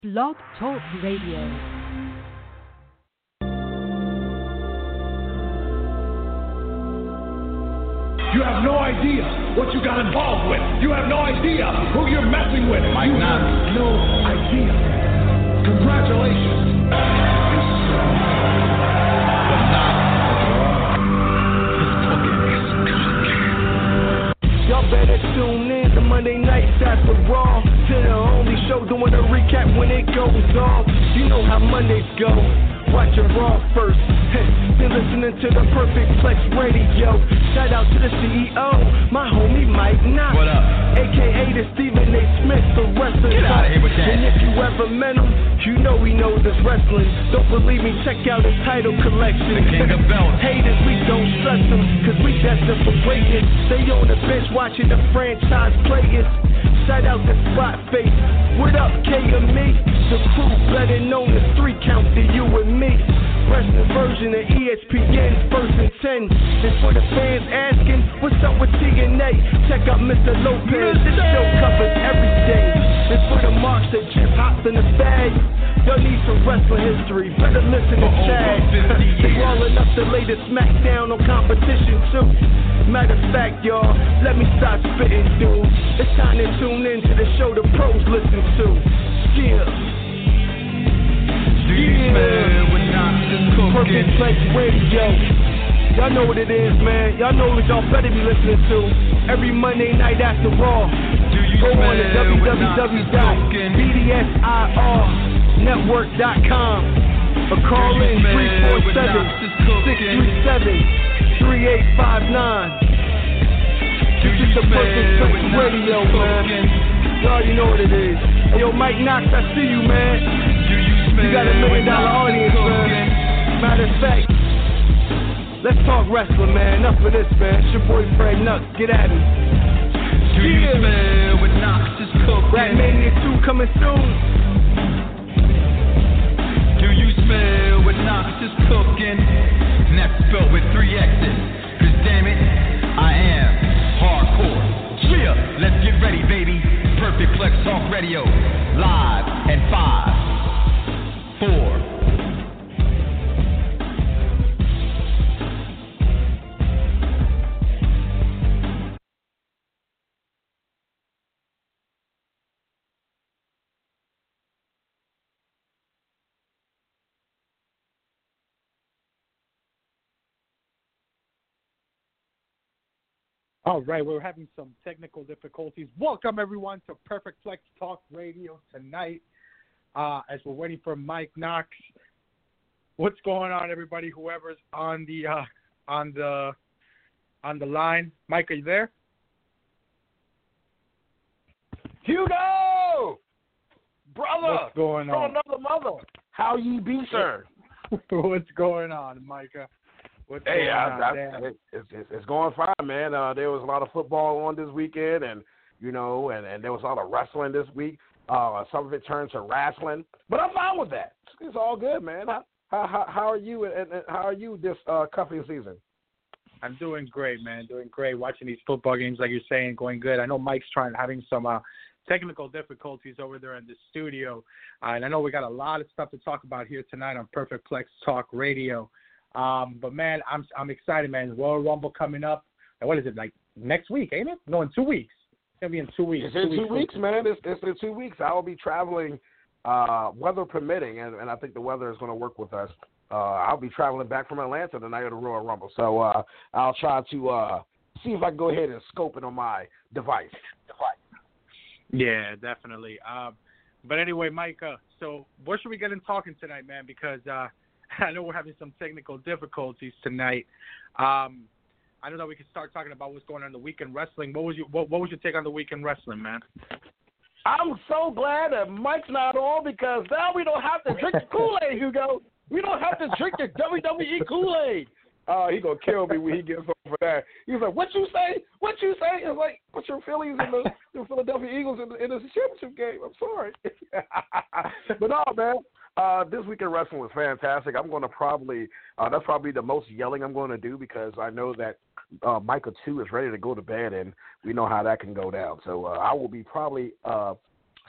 Blog Talk Radio. You have no idea what you got involved with. You have no idea who you're messing with. You have no idea. Congratulations. Y'all better tune in to Monday nights after Raw. To the only show doing a recap when it goes off. You know how Mondays go. Watch it Raw first. Been listening to the Perfect Plex Radio. Shout out to the CEO, my homie Mike Knox. What up? AKA the Stephen A. Smith, the wrestler. Get out of here with that. And if you ever met him, you know he knows his wrestling. Don't believe me? Check out his title collection. The King of Belts. Haters, we don't stress them, cause we destined for greatness. Stay on the bench watching the franchise players. Shout out to Spot Face. What up, KME? The crew better known as 3 Count to you and me. Wrestling version of ESPN, first and 10. And for the fans asking, what's up with TNA? Check out Mr. Lopez, this show covers everything. And for the marks that just hopped in the bag, y'all need some wrestling history, better listen to Chad. They rolling up the latest SmackDown on competition too. Matter of fact, y'all, let me stop spitting, dude. It's time to tune in to the show the pros listen to. Yeah. Perfect Plex Radio. Y'all know what it is, man. Y'all know what y'all better be listening to. Every Monday night after Raw. Go on to www.bdsirnetwork.com or call in 347-637-3859. This is the Perfect Plex Radio, man. Y'all already know what it is. Hey, yo, Mike Knox, I see you, man. You got $1 million audience, man. Matter of fact, let's talk wrestling, man. Enough of this, man. It's your boy Fred Knox. Get at him. Do you smell what Knox is cooking? Ratmania 2 coming soon. Do you smell what Knox is cooking? And that's spelled with 3 X's. Cause damn it, I am hardcore. Yeah, let's get ready, baby. Perfect Plex Talk Radio. Live and 5, 4. All right, we're having some technical difficulties. Welcome, everyone, to Perfect Plex Talk Radio tonight as we're waiting for Mike Knox. What's going on, everybody, whoever's on the line? Mike, are you there? Hugo! Brother! What's going on? From another mother. How ye be, sir? What's going on, Micah? What's going on? It's going fine, man. There was a lot of football on this weekend, and there was a lot of wrestling this week. Some of it turned to wrestling, but I'm fine with that. It's all good, man. How are you? And how are you this cuffing season? I'm doing great, man. Doing great. Watching these football games, like you're saying, going good. I know Mike's having some technical difficulties over there in the studio, and I know we got a lot of stuff to talk about here tonight on Perfect Plex Talk Radio. But man, I'm excited, man. Royal Rumble coming up. And what is it, like next week, ain't it? No, in 2 weeks. It's gonna be in 2 weeks. It's in 2 weeks, man. It's in 2 weeks. I will be traveling, weather permitting, and I think the weather is going to work with us. I'll be traveling back from Atlanta the night of the Royal Rumble, so I'll try to see if I can go ahead and scope it on my device. Yeah, definitely. But anyway, Mike, so what should we get in talking tonight, man? Because I know we're having some technical difficulties tonight. I don't know. We can start talking about what's going on in the weekend wrestling. What was your take on the weekend wrestling, man? I'm so glad that Mike's not on because now we don't have to drink the Kool-Aid, Hugo. We don't have to drink the WWE Kool-Aid. He gonna kill me when he gets over for that. He's like, "What you say? What you say?" It's like, "What's your feelings in the Philadelphia Eagles in the championship game?" I'm sorry, but no, man. This weekend wrestling was fantastic. I'm going to that's probably the most yelling I'm going to do because I know that Micah 2 is ready to go to bed, and we know how that can go down. So I will be probably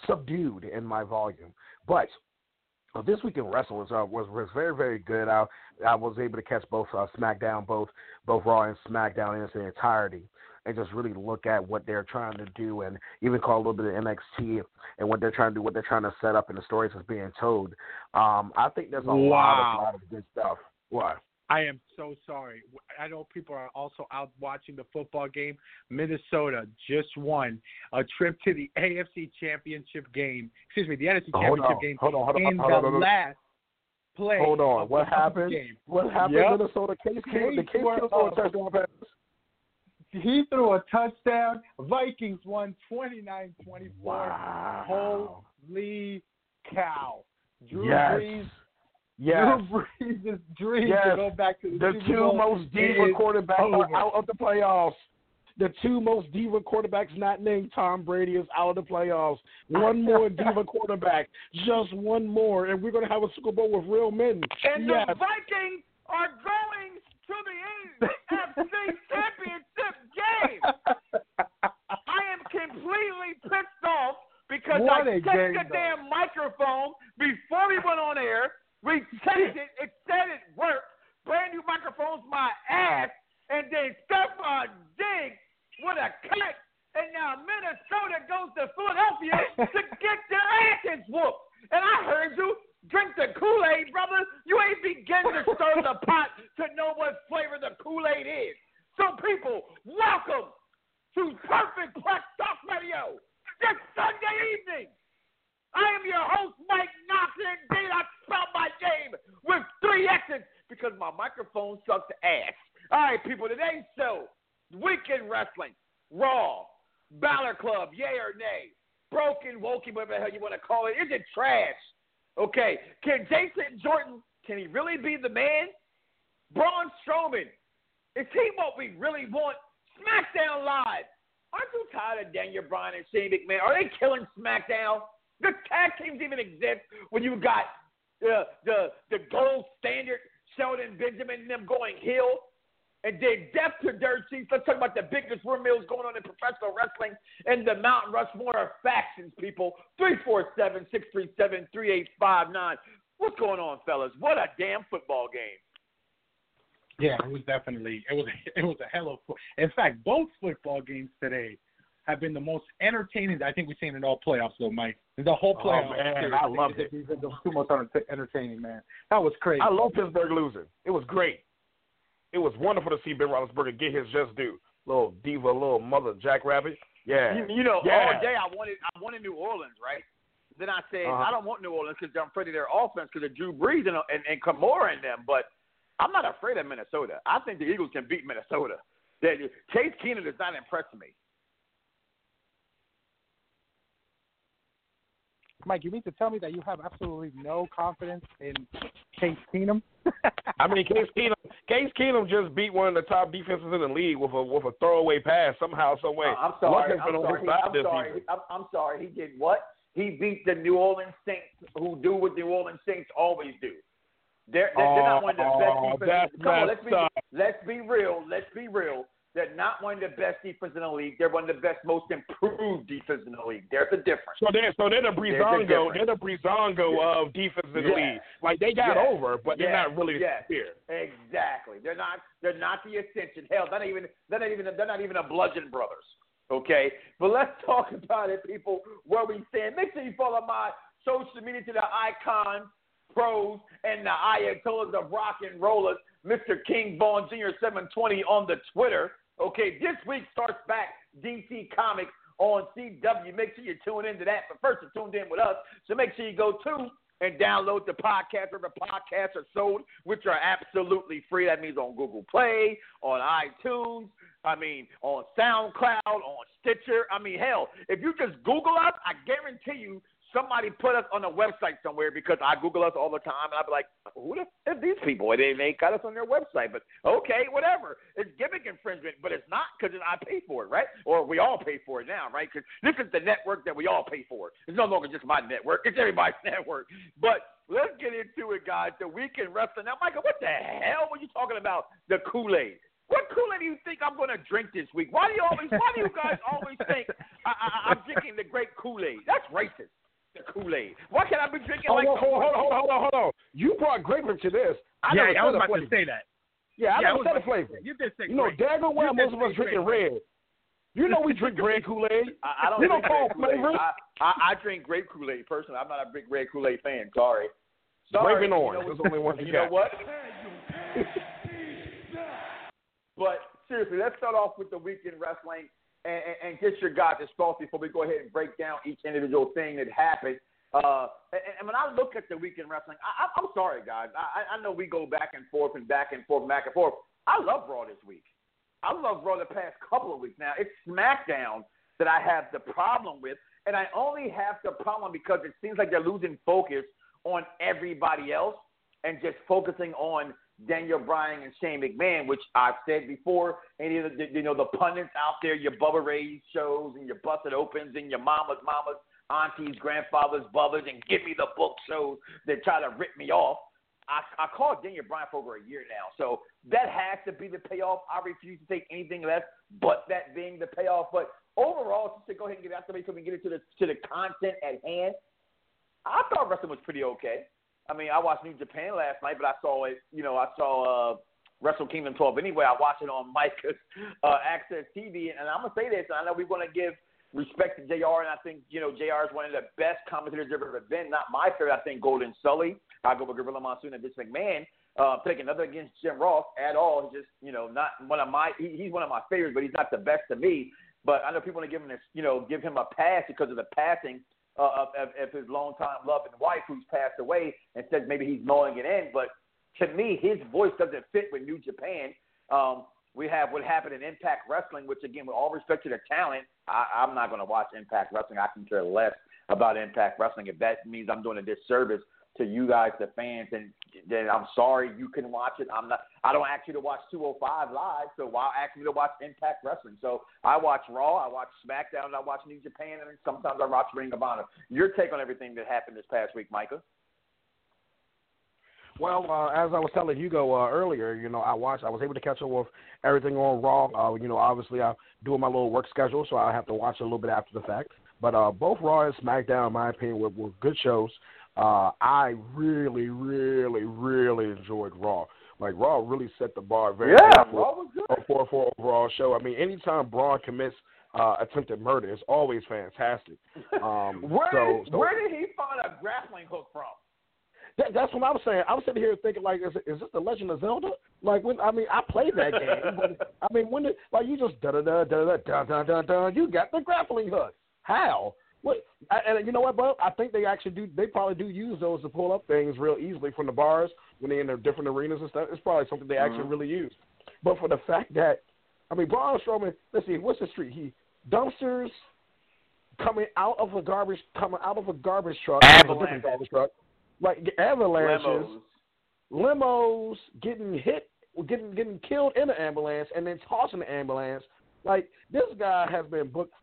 subdued in my volume. But this week in wrestling was very, very good. I was able to catch both SmackDown, both Raw and SmackDown in its entirety, and just really look at what they're trying to do, and even call a little bit of NXT and what they're trying to do, what they're trying to set up, and the stories that's being told. I think there's a lot of good stuff. What? I am so sorry. I know people are also out watching the football game. Minnesota just won a trip to the AFC Championship game. Excuse me, the NFC Championship game. Hold on. Last play. Hold on. What happened? Game. What happened? Yep. Minnesota. Case Keenum threw a touchdown pass. He threw a touchdown. Vikings won 29-24. Wow. Holy cow. Drew Brees. Yes. Drew Brees' dream to go back to the Super Bowl. Two most diva quarterbacks are out of the playoffs. The two most diva quarterbacks not named Tom Brady is out of the playoffs. One more diva quarterback. Just one more. And we're going to have a Super Bowl with real men. And the Vikings are going to the AFC Championship game. I am completely pissed off because I checked the damn microphone before we went on air. We checked it. It said it worked. Brand new microphones, my ass. And then Stephon Diggs with a cut. And now Minnesota goes to Philadelphia to get their asses whooped. And I heard you drink the Kool-Aid, brother. You ain't begin to stir the pot to know what flavor the Kool-Aid is. So, people, welcome to Perfect Plex Talk Radio this Sunday evening. I am your host, Mike Knox, and indeed I spell my name with 3 X's because my microphone sucks ass. All right, people, today's show, Weekend Wrestling, Raw, Balor Club, yay or nay, Broken, Wokey, whatever the hell you want to call it. Is it trash? Okay, can Jason Jordan, can he really be the man? Braun Strowman, is he what we really want? SmackDown Live, aren't you tired of Daniel Bryan and Shane McMahon? Are they killing SmackDown? The tag teams even exist when you got the gold standard, Sheldon Benjamin and them going heel. And then death to dirt sheets. Let's talk about the biggest rumors going on in professional wrestling and the Mount Rushmore of factions, people. 347-637-3859. What's going on, fellas? What a damn football game. Yeah, it was definitely it was a hell of. In fact, both football games today have been the most entertaining I think we've seen in all playoffs, though, Mike. The whole playoffs. Oh, man, I loved it. It was too much entertaining, man. That was crazy. I love Pittsburgh losing. It was great. It was wonderful to see Ben Roethlisberger get his just due. Little diva, little mother jackrabbit. Yeah. All day I wanted New Orleans, right? Then I said, I don't want New Orleans because I'm afraid of their offense because of Drew Brees and Kamara in them. But I'm not afraid of Minnesota. I think the Eagles can beat Minnesota. Case Keenum does not impress me. Mike, you mean to tell me that you have absolutely no confidence in Case Keenum? I mean, Case Keenum just beat one of the top defenses in the league with a throwaway pass somehow, some way. I'm sorry. He did what? He beat the New Orleans Saints, who do what New Orleans Saints always do. They're not one of the best defenses. Come on, let's be real. They're not one of the best defenses in the league. They're one of the best, most improved defenses in the league. There's a difference. So they're the Breezango. They're the Breezango of defense in the league. Like they got over, but they're not really here. Exactly. They're not the Ascension. Hell, they're not even a Bludgeon Brothers. Okay, but let's talk about it, people. Where we stand. Make sure you follow my social media to the Icon Pros and the Ayatollahs of Rock and Rollers. Mr. King Vaughn Jr. 720 on the Twitter. Okay, this week starts back DC Comics on CW. Make sure you tune into that. But first, you're tuned in with us. So make sure you go to and download the podcast wherever podcasts are sold, which are absolutely free. That means on Google Play, on iTunes, on SoundCloud, on Stitcher. Hell, if you just Google us, I guarantee you somebody put us on a website somewhere because I Google us all the time, and I'd be like, who the f these people? They got us on their website. But, okay, whatever. It's gimmick infringement, but it's not because I pay for it, right? Or we all pay for it now, right? Because this is the network that we all pay for. It's no longer just my network. It's everybody's network. But let's get into it, guys. The Weekend Wrestling. Now, Michael, what the hell were you talking about, the Kool-Aid? What Kool-Aid do you think I'm going to drink this week? Why do you guys always think I'm drinking the grape Kool-Aid? That's racist, the Kool-Aid. Why can't I be drinking hold on. You brought grape into this. I was about to say that. Yeah, I never said a flavor. You did say grape. Daggone well, most of us drinking red. You know we drink red Kool-Aid. I don't drink red Kool-Aid. I drink grape Kool-Aid personally. I'm not a big red Kool-Aid fan. Sorry. Grape and orange. That's the only one you got. know what? But seriously, let's start off with the weekend wrestling and get your guys' thoughts before we go ahead and break down each individual thing that happened. And when I look at the weekend wrestling, I'm sorry, guys. I know we go back and forth. I love Raw this week. I love Raw the past couple of weeks. Now, it's SmackDown that I have the problem with, and I only have the problem because it seems like they're losing focus on everybody else and just focusing on Daniel Bryan and Shane McMahon, which I've said before. Any of the pundits out there, your Bubba Ray shows and your Busted Opens and your mamas, aunties, grandfathers, brothers, and give me the book shows that try to rip me off. I called Daniel Bryan for over a year now, so that has to be the payoff. I refuse to take anything less but that being the payoff. But overall, just to go ahead and get after me so we can get into the content at hand, I thought wrestling was pretty okay. I mean, I watched New Japan last night, but I saw it. I saw Wrestle Kingdom 12 anyway. I watched it on Micah's Access TV, and I'm gonna say this. I know we want to give respect to JR, and I think JR is one of the best commentators there ever been. Not my favorite. I think Golden Sully. I go with Gorilla Monsoon and Vince McMahon. Picking another against Jim Ross at all. He's just not one of my. He's one of my favorites, but he's not the best to me. But I know people want to give him this, give him a pass because of the passing of his longtime love and wife who's passed away, and says maybe he's mowing it in. But to me, his voice doesn't fit with New Japan. We have what happened in Impact Wrestling, which, again, with all respect to the talent, I'm not going to watch Impact Wrestling. I can care less about Impact Wrestling. If that means I'm doing a disservice to you guys, the fans, and then I'm sorry you can watch it. I don't ask you to watch 205 Live, so why ask me to watch Impact Wrestling? So I watch Raw, I watch SmackDown, I watch New Japan, and sometimes I watch Ring of Honor. Your take on everything that happened this past week, Micah? Well, as I was telling Hugo earlier, I was able to catch up with everything on Raw. Obviously I'm doing my little work schedule, so I have to watch it a little bit after the fact. But both Raw and SmackDown, in my opinion, were good shows. I really, really, really enjoyed Raw. Like, Raw really set the bar very high for an overall show. I mean, anytime Braun commits attempted murder, it's always fantastic. Where did he find a grappling hook from? That's what I was saying. I was sitting here thinking, like, is this the Legend of Zelda? Like, I played that game. But, when you just da-da-da-da-da-da-da-da-da, you got the grappling hook. How? What? And you know what, bro? I think they actually do. They probably do use those to pull up things real easily from the bars when they're in the different arenas and stuff. It's probably something they actually really use. But for the fact that, Braun Strowman, let's see, what's the street? He dumpsters coming out of a garbage truck, avalanche. Garbage truck, like avalanches, limos getting hit, getting killed in the ambulance, and then tossing the ambulance. Like, this guy has been booked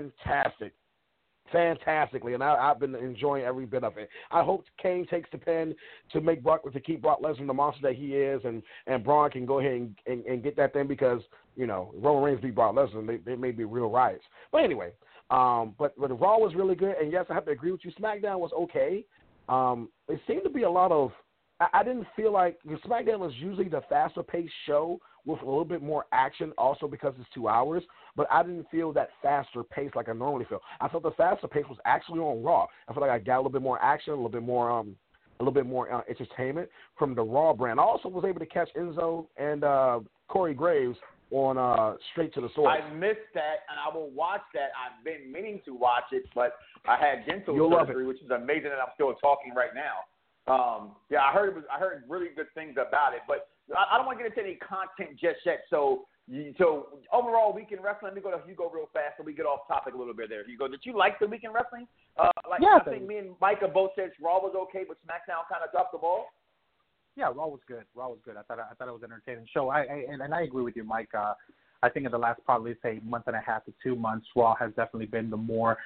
fantastically, and I've been enjoying every bit of it. I hope Kane takes the pen to keep Brock Lesnar the monster that he is, and Braun can go ahead and get that thing because, Roman Reigns beat Brock Lesnar, they may be real riots. But anyway, but the Raw was really good, and yes, I have to agree with you, SmackDown was okay. It seemed to be a lot of, I didn't feel like, SmackDown was usually the faster paced show with a little bit more action, also because it's 2 hours, but I didn't feel that faster pace like I normally feel. I felt the faster pace was actually on Raw. I felt like I got a little bit more action, a little bit more entertainment from the Raw brand. I also was able to catch Enzo and Corey Graves on Straight to the Source. I missed that, and I will watch that. I've been meaning to watch it, but I had dental surgery, which is amazing that I'm still talking right now. I heard really good things about it, but I don't want to get into any content just yet. So overall, weekend wrestling. Let me go to Hugo real fast, so we get off topic a little bit there. Hugo, did you like the weekend wrestling? I think me and Micah both said Raw was okay, but SmackDown kind of dropped the ball. Yeah, Raw was good. I thought it was an entertaining show. I agree with you, Mike. I think in the last probably say month and a half to 2 months, Raw has definitely been the more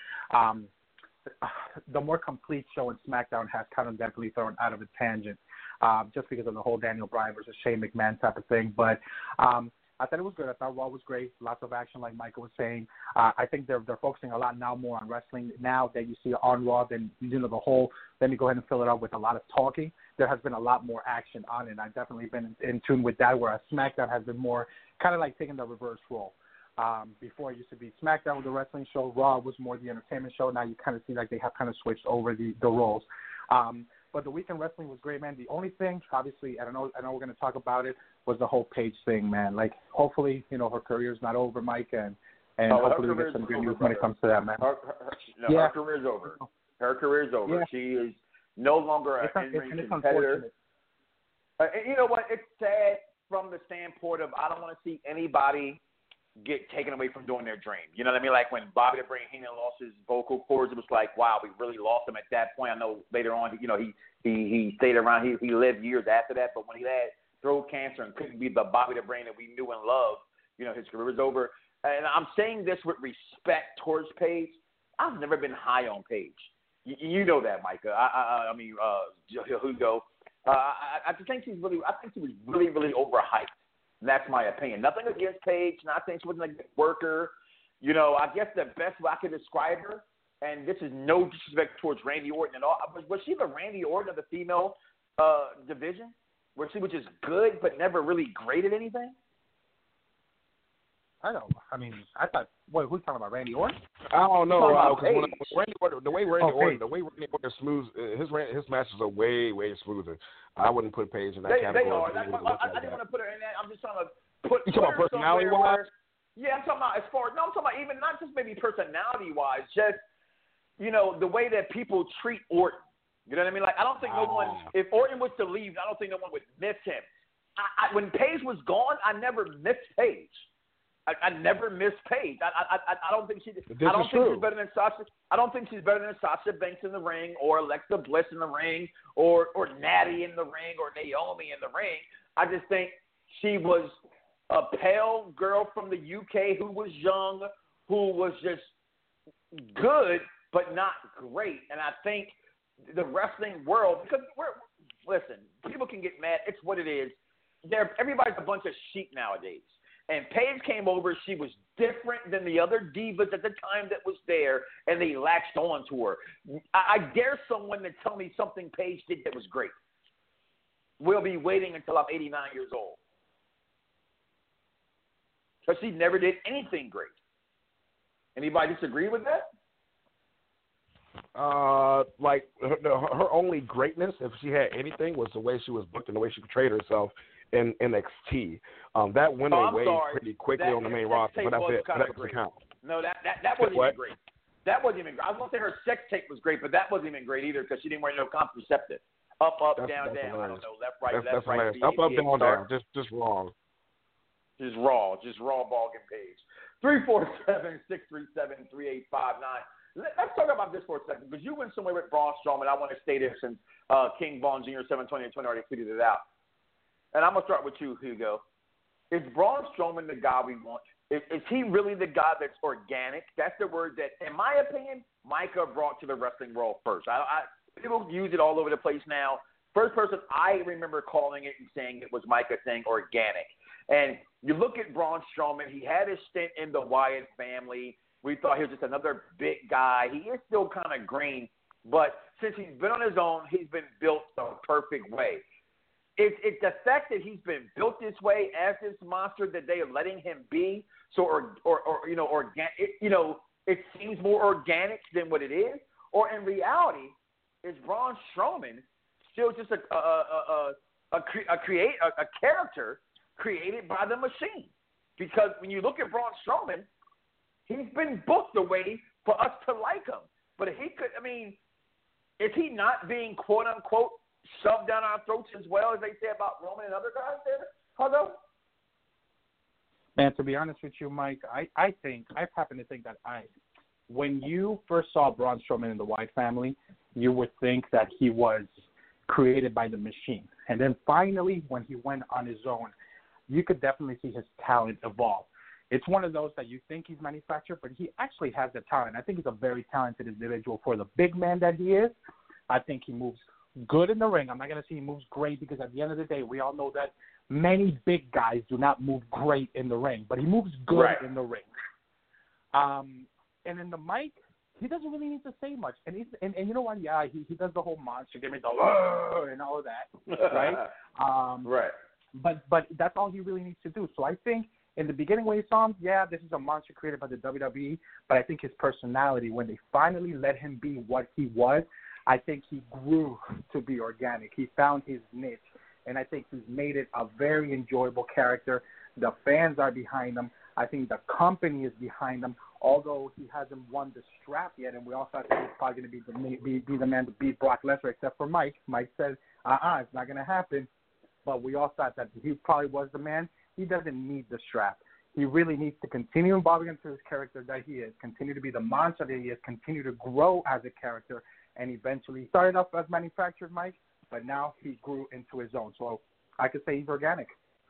complete show, and SmackDown has kind of definitely thrown out of its tangent, just because of the whole Daniel Bryan versus Shane McMahon type of thing. But I thought it was good. I thought Raw was great. Lots of action, like Michael was saying. I think they're focusing a lot now more on wrestling now that you see on Raw than the whole. Let me go ahead and fill it up with a lot of talking. There has been a lot more action on it. I've definitely been in tune with that. Whereas SmackDown has been more kind of like taking the reverse role. Before it used to be SmackDown with the wrestling show, Raw was more the entertainment show. Now you kind of see like they have kind of switched over the roles. But the weekend wrestling was great, man. The only thing, obviously, I know we're going to talk about it, was the whole Paige thing, man. Like, hopefully, her career's not over, Mike, and hopefully we get some good news when it comes to that, man. Her career's over. Her career's over. Yeah. She is no longer an in-ring competitor. You know what? It's sad from the standpoint of I don't want to see anybody get taken away from doing their dream. You know what I mean? Like when Bobby the Brain Heenan lost his vocal cords, it was like, wow, we really lost him at that point. I know later on, he stayed around. He lived years after that, but when he had throat cancer and couldn't be the Bobby the Brain that we knew and loved, his career was over. And I'm saying this with respect towards Paige. I've never been high on Paige. You know that, Micah. I mean, Hugo. I think she was really, really overhyped. That's my opinion. Nothing against Paige. Not saying she wasn't a good worker. I guess the best way I could describe her, and this is no disrespect towards Randy Orton at all, was she the Randy Orton of the female division, where she was just good but never really great at anything? I thought. Wait, who's talking about Randy Orton? I don't know. The way Randy Orton smooths his matches are way smoother. I wouldn't put Paige in that category. They are. I didn't want to put her in that. I'm just trying to put. You talking about personality wise? Yeah, I'm talking about I'm talking about even not just maybe personality wise, just the way that people treat Orton. You know what I mean? Like I don't think no one. If Orton was to leave, I don't think no one would miss him. When Paige was gone, I never missed Paige. I never missed Paige. I don't think she's better than Sasha. I don't think she's better than Sasha Banks in the ring, or Alexa Bliss in the ring, or Natty in the ring, or Naomi in the ring. I just think she was a pale girl from the UK who was young, who was just good but not great. And I think the wrestling world, because listen, people can get mad. It's what it is. Everybody's a bunch of sheep nowadays. And Paige came over. She was different than the other divas at the time that was there, and they latched on to her. I dare someone to tell me something Paige did that was great. We'll be waiting until I'm 89 years old. Because she never did anything great. Anybody disagree with that? Like her only greatness, if she had anything, was the way she was booked and the way she portrayed herself in NXT. That went away pretty quickly on the main roster, but that's it. That doesn't count. No, that wasn't even great. That wasn't even great. I was going to say her sex tape was great, but that wasn't even great either because she didn't wear no contraceptive. Up, down, down. I don't know. Left, right, left, right. Up, down, down. Just wrong. Just raw ball and Paige. 347-637-3859. Let's talk about this for a second because you went somewhere with Braun Strowman. I want to stay there since King Von Jr. 720 already tweeted it out. And I'm going to start with you, Hugo. Is Braun Strowman the guy we want? Is he really the guy that's organic? That's the word that, in my opinion, Micah brought to the wrestling world first. People use it all over the place now. First person I remember calling it and saying it was Micah saying organic. And you look at Braun Strowman, he had his stint in the Wyatt family. We thought he was just another big guy. He is still kind of green, but since he's been on his own, he's been built the perfect way. It's the fact that he's been built this way as this monster that they are letting him be. So, organic. It seems more organic than what it is. Or in reality, is Braun Strowman still just a character created by the machine? Because when you look at Braun Strowman, he's been booked the way for us to like him. But if he could, is he not being quote unquote shoved down our throats as well as they say about Roman and other guys there? Hugo? Man, to be honest with you, Mike, I happen to think that when you first saw Braun Strowman in the Wyatt family, you would think that he was created by the machine. And then finally, when he went on his own, you could definitely see his talent evolve. It's one of those that you think he's manufactured, but he actually has the talent. I think he's a very talented individual for the big man that he is. I think he moves good in the ring. I'm not going to say he moves great because at the end of the day, we all know that many big guys do not move great in the ring, but he moves good in the ring. And in the mic, he doesn't really need to say much. And you know what? Yeah, he does the whole monster gimmick, and all of that, right? Right. But that's all he really needs to do. So I think in the beginning when you saw him, yeah, this is a monster created by the WWE, but I think his personality, when they finally let him be what he was, I think he grew to be organic. He found his niche, and I think he's made it a very enjoyable character. The fans are behind him. I think the company is behind him, although he hasn't won the strap yet, and we all thought that he's probably going to be the man to beat Brock Lesnar, except for Mike. Mike said, it's not going to happen. But we all thought that he probably was the man. He doesn't need the strap. He really needs to continue evolving into his character that he is, continue to be the monster that he is, continue to grow as a character, and eventually started off as manufactured Mike, but now he grew into his own. So I could say he's organic.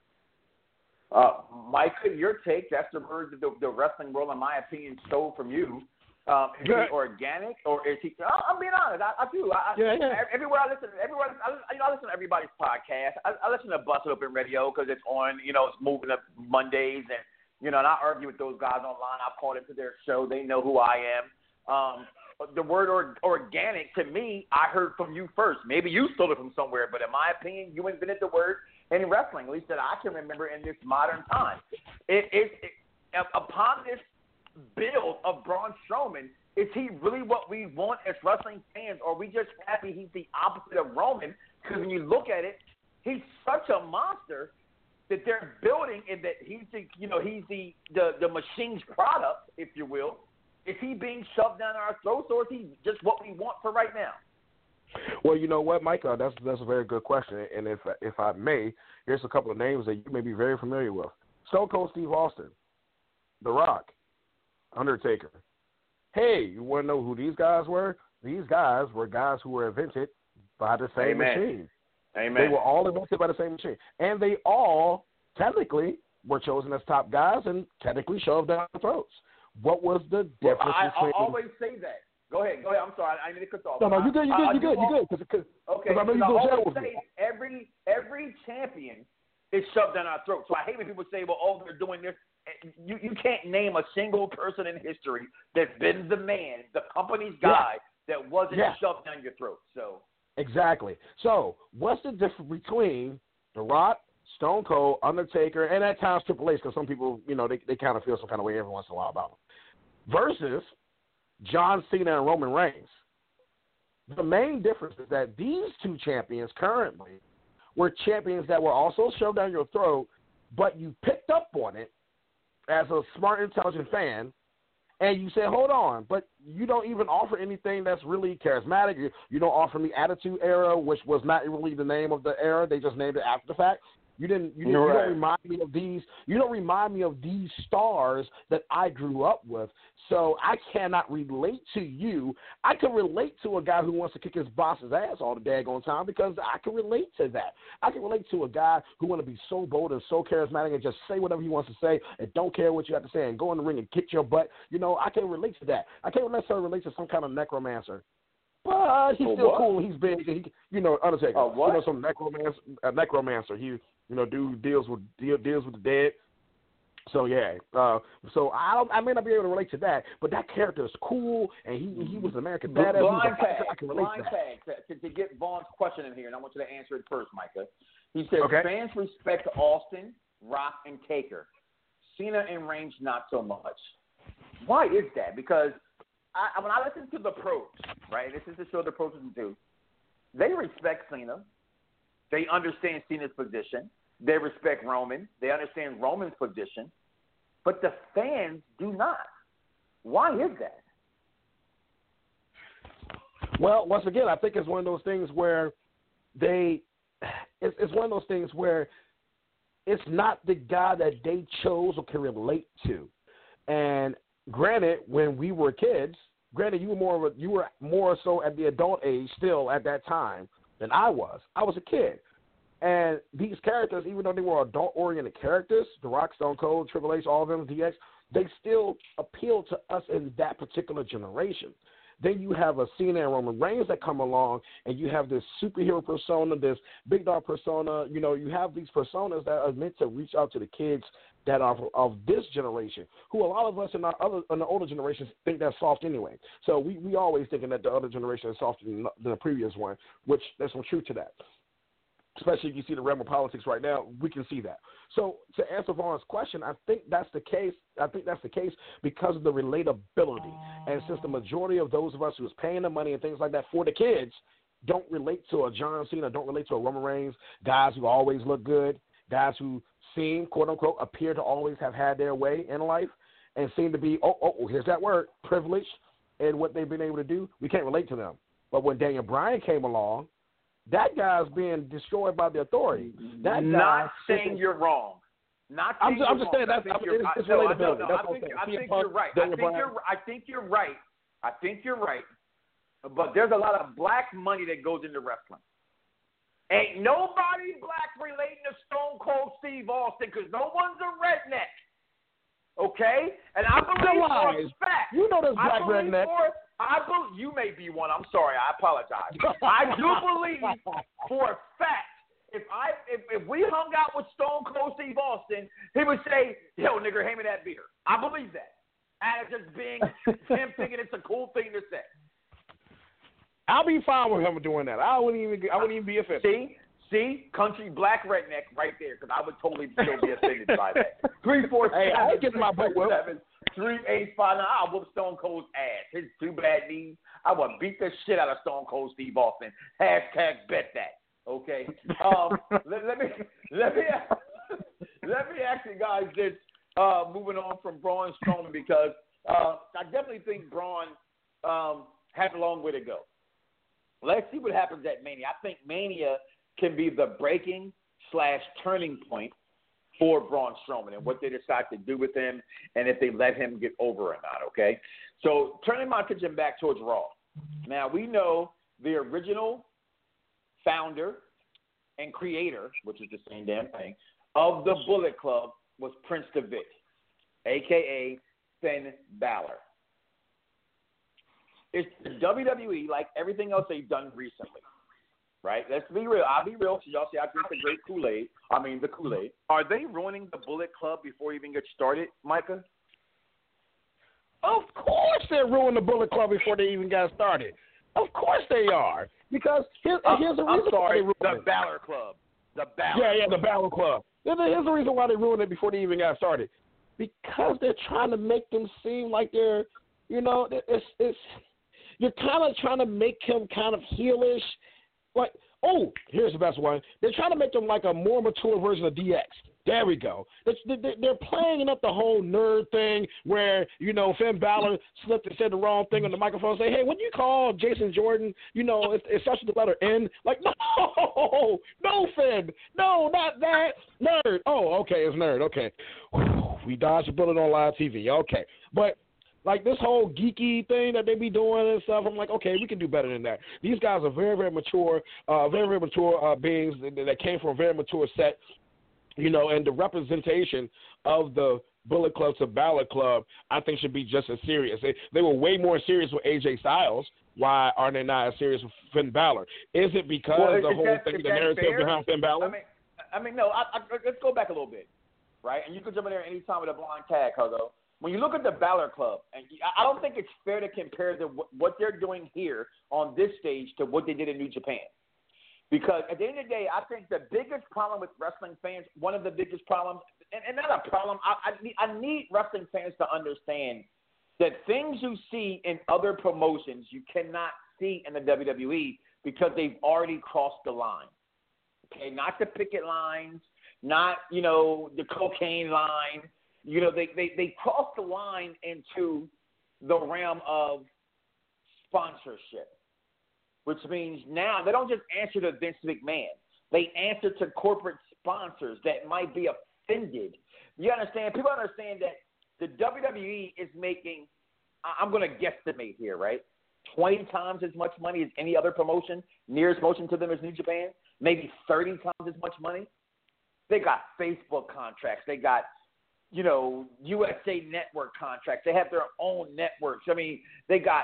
Mike, your take, that's the words of the wrestling world, in my opinion, stole from you. Is he organic, or is he? I'm being honest. I do. Everywhere I listen to everybody's podcast. I listen to Busted Open Radio because it's on. It's moving up Mondays, and and I argue with those guys online. I've called into their show. They know who I am. The word organic, to me, I heard from you first. Maybe you stole it from somewhere, but in my opinion, you invented the word in wrestling, at least that I can remember in this modern time. Upon this build of Braun Strowman, is he really what we want as wrestling fans, or are we just happy he's the opposite of Roman? Because when you look at it, he's such a monster that they're building, and that he's the machine's product, if you will. Is he being shoved down our throats, or is he just what we want for right now? Well, you know what, Mike? That's a very good question. And if I may, here's a couple of names that you may be very familiar with: Stone Cold Steve Austin, The Rock, Undertaker. Hey, you want to know who these guys were? These guys were guys who were invented by the same machine. Amen. They were all invented by the same machine. And they all, technically, were chosen as top guys and technically shoved down their throats. What was the difference between... I always say that. Go ahead. I'm sorry. I didn't mean to cut off. No, you good. Okay. I know you go jail with me. Every champion is shoved down our throats. So I hate when people say, well, they're doing this. You can't name a single person in history that's been the man, the company's guy, that wasn't shoved down your throat. So exactly. So what's the difference between The Rock, Stone Cold, Undertaker, and at times Triple H, because some people, they kind of feel some kind of way every once in a while about them, versus John Cena and Roman Reigns? The main difference is that these two champions currently were champions that were also shoved down your throat, but you picked up on it as a smart, intelligent fan, and you say, hold on, but you don't even offer anything that's really charismatic. You don't offer me Attitude Era, which was not really the name of the era. They just named it after the fact. You don't remind me of these. You don't remind me of these stars that I grew up with. So I cannot relate to you. I can relate to a guy who wants to kick his boss's ass all the daggone time because I can relate to that. I can relate to a guy who want to be so bold and so charismatic and just say whatever he wants to say and don't care what you have to say and go in the ring and kick your butt. I can relate to that. I can't necessarily relate to some kind of necromancer. But he's still cool. He's big. Undertaker. Some necromancer. He, dude deals with the dead. So yeah. So I may not be able to relate to that, but that character is cool, and he was an American badass. I can relate to that. To get Vaughn's question in here, and I want you to answer it first, Micah. He says fans respect Austin, Rock, and Taker. Cena and Reigns not so much. Why is that? Because when I listen to the pros, right? This is the show the pros do. They respect Cena. They understand Cena's position. They respect Roman. They understand Roman's position. But the fans do not. Why is that? Well, once again, I think it's one of those things where it's one of those things where it's not the guy that they chose or can relate to. And granted, when we were kids, you were more so at the adult age still at that time than I was. I was a kid. And these characters, even though they were adult-oriented characters, The Rock, Stone Cold, Triple H, all of them, DX, they still appeal to us in that particular generation. Then you have a Cena and Roman Reigns that come along, and you have this superhero persona, this big dog persona. You know, you have these personas that are meant to reach out to the kids that are of this generation, who a lot of us in the older generations think that's soft anyway. So we always thinking that the other generation is softer than the previous one, which there's some truth to that. Especially if you see the realm of politics right now, we can see that. So to answer Vaughn's question, I think that's the case. I think that's the case because of the relatability. And since the majority of those of us who's paying the money and things like that for the kids don't relate to a John Cena, don't relate to a Roman Reigns, guys who always look good, guys who seem, quote unquote, appear to always have had their way in life and seem to be, here's that word, privileged in what they've been able to do, we can't relate to them. But when Daniel Bryan came along, that guy's being destroyed by the authority. Not saying you're wrong. I'm just saying that's it's relatability. I think you're right. I think you're right. But there's a lot of black money that goes into wrestling. Ain't nobody black relating to Stone Cold Steve Austin because no one's a redneck. Okay? And I believe for a fact. You know this black redneck. You may be one. I'm sorry. I apologize. I do believe for a fact if we hung out with Stone Cold Steve Austin, he would say, "Yo, nigger, hand me that beer." I believe that. And it's just being him thinking it's a cool thing to say. I'll be fine with him doing that. I wouldn't even be offended. See, country black redneck right there, because I would totally still be offended by that. 347 Hey, I get my butt whooped. 3859. I'll whoop Stone Cold's ass. His two bad knees. I would beat the shit out of Stone Cold Steve Austin. Hashtag bet that. Okay. Let me ask you guys this. Moving on from Braun Strowman, because I definitely think Braun has a long way to go. Let's see what happens at Mania. I think Mania can be the breaking/turning point for Braun Strowman and what they decide to do with him and if they let him get over or not, okay? So turning my attention back towards Raw. Now, we know the original founder and creator, which is the same damn thing, of the Bullet Club was Prince Devitt, a.k.a. Finn Balor. It's the WWE, like everything else they've done recently, right? Let's be real. I'll be real. So y'all see I drink the great Kool-Aid. The Kool-Aid. Are they ruining the Bullet Club before it even gets started, Micah? Of course they're ruining the Bullet Club before they even got started. Of course they are. Because here's the reason why they ruined the Balor Club. The Balor Club. Here's the reason why they ruined it before they even got started. Because they're trying to make them seem like they're, you're kind of trying to make him kind of heelish. Like, here's the best one. They're trying to make him like a more mature version of DX. There we go. They're playing up the whole nerd thing where, Finn Balor slipped and said the wrong thing on the microphone. Say, hey, when you call Jason Jordan, it starts with the letter N. Like, no, Finn. No, not that. Nerd. Oh, okay, it's nerd. Okay. We dodged a bullet on live TV. Okay. But, like, this whole geeky thing that they be doing and stuff, I'm like, okay, we can do better than that. These guys are very, very mature, beings that came from a very mature set, and the representation of the Bullet Club to Balor Club, I think, should be just as serious. They were way more serious with AJ Styles. Why are they not as serious with Finn Balor? Is it because the whole thing, the narrative behind Finn Balor? No. Let's go back a little bit, right? And you can jump in there anytime with a blind tag, Hugo. When you look at the Balor Club, and I don't think it's fair to compare what they're doing here on this stage to what they did in New Japan. Because at the end of the day, I think the biggest problem with wrestling fans, one of the biggest problems, and not a problem, I need wrestling fans to understand that things you see in other promotions you cannot see in the WWE because they've already crossed the line. Okay, not the picket lines, not, the cocaine line. They crossed the line into the realm of sponsorship, which means now they don't just answer to Vince McMahon. They answer to corporate sponsors that might be offended. You understand? People understand that the WWE is making, I'm going to guesstimate here, right? 20 times as much money as any other promotion. Nearest promotion to them is New Japan. Maybe 30 times as much money. They got Facebook contracts. They got USA Network contracts. They have their own networks. I mean, they got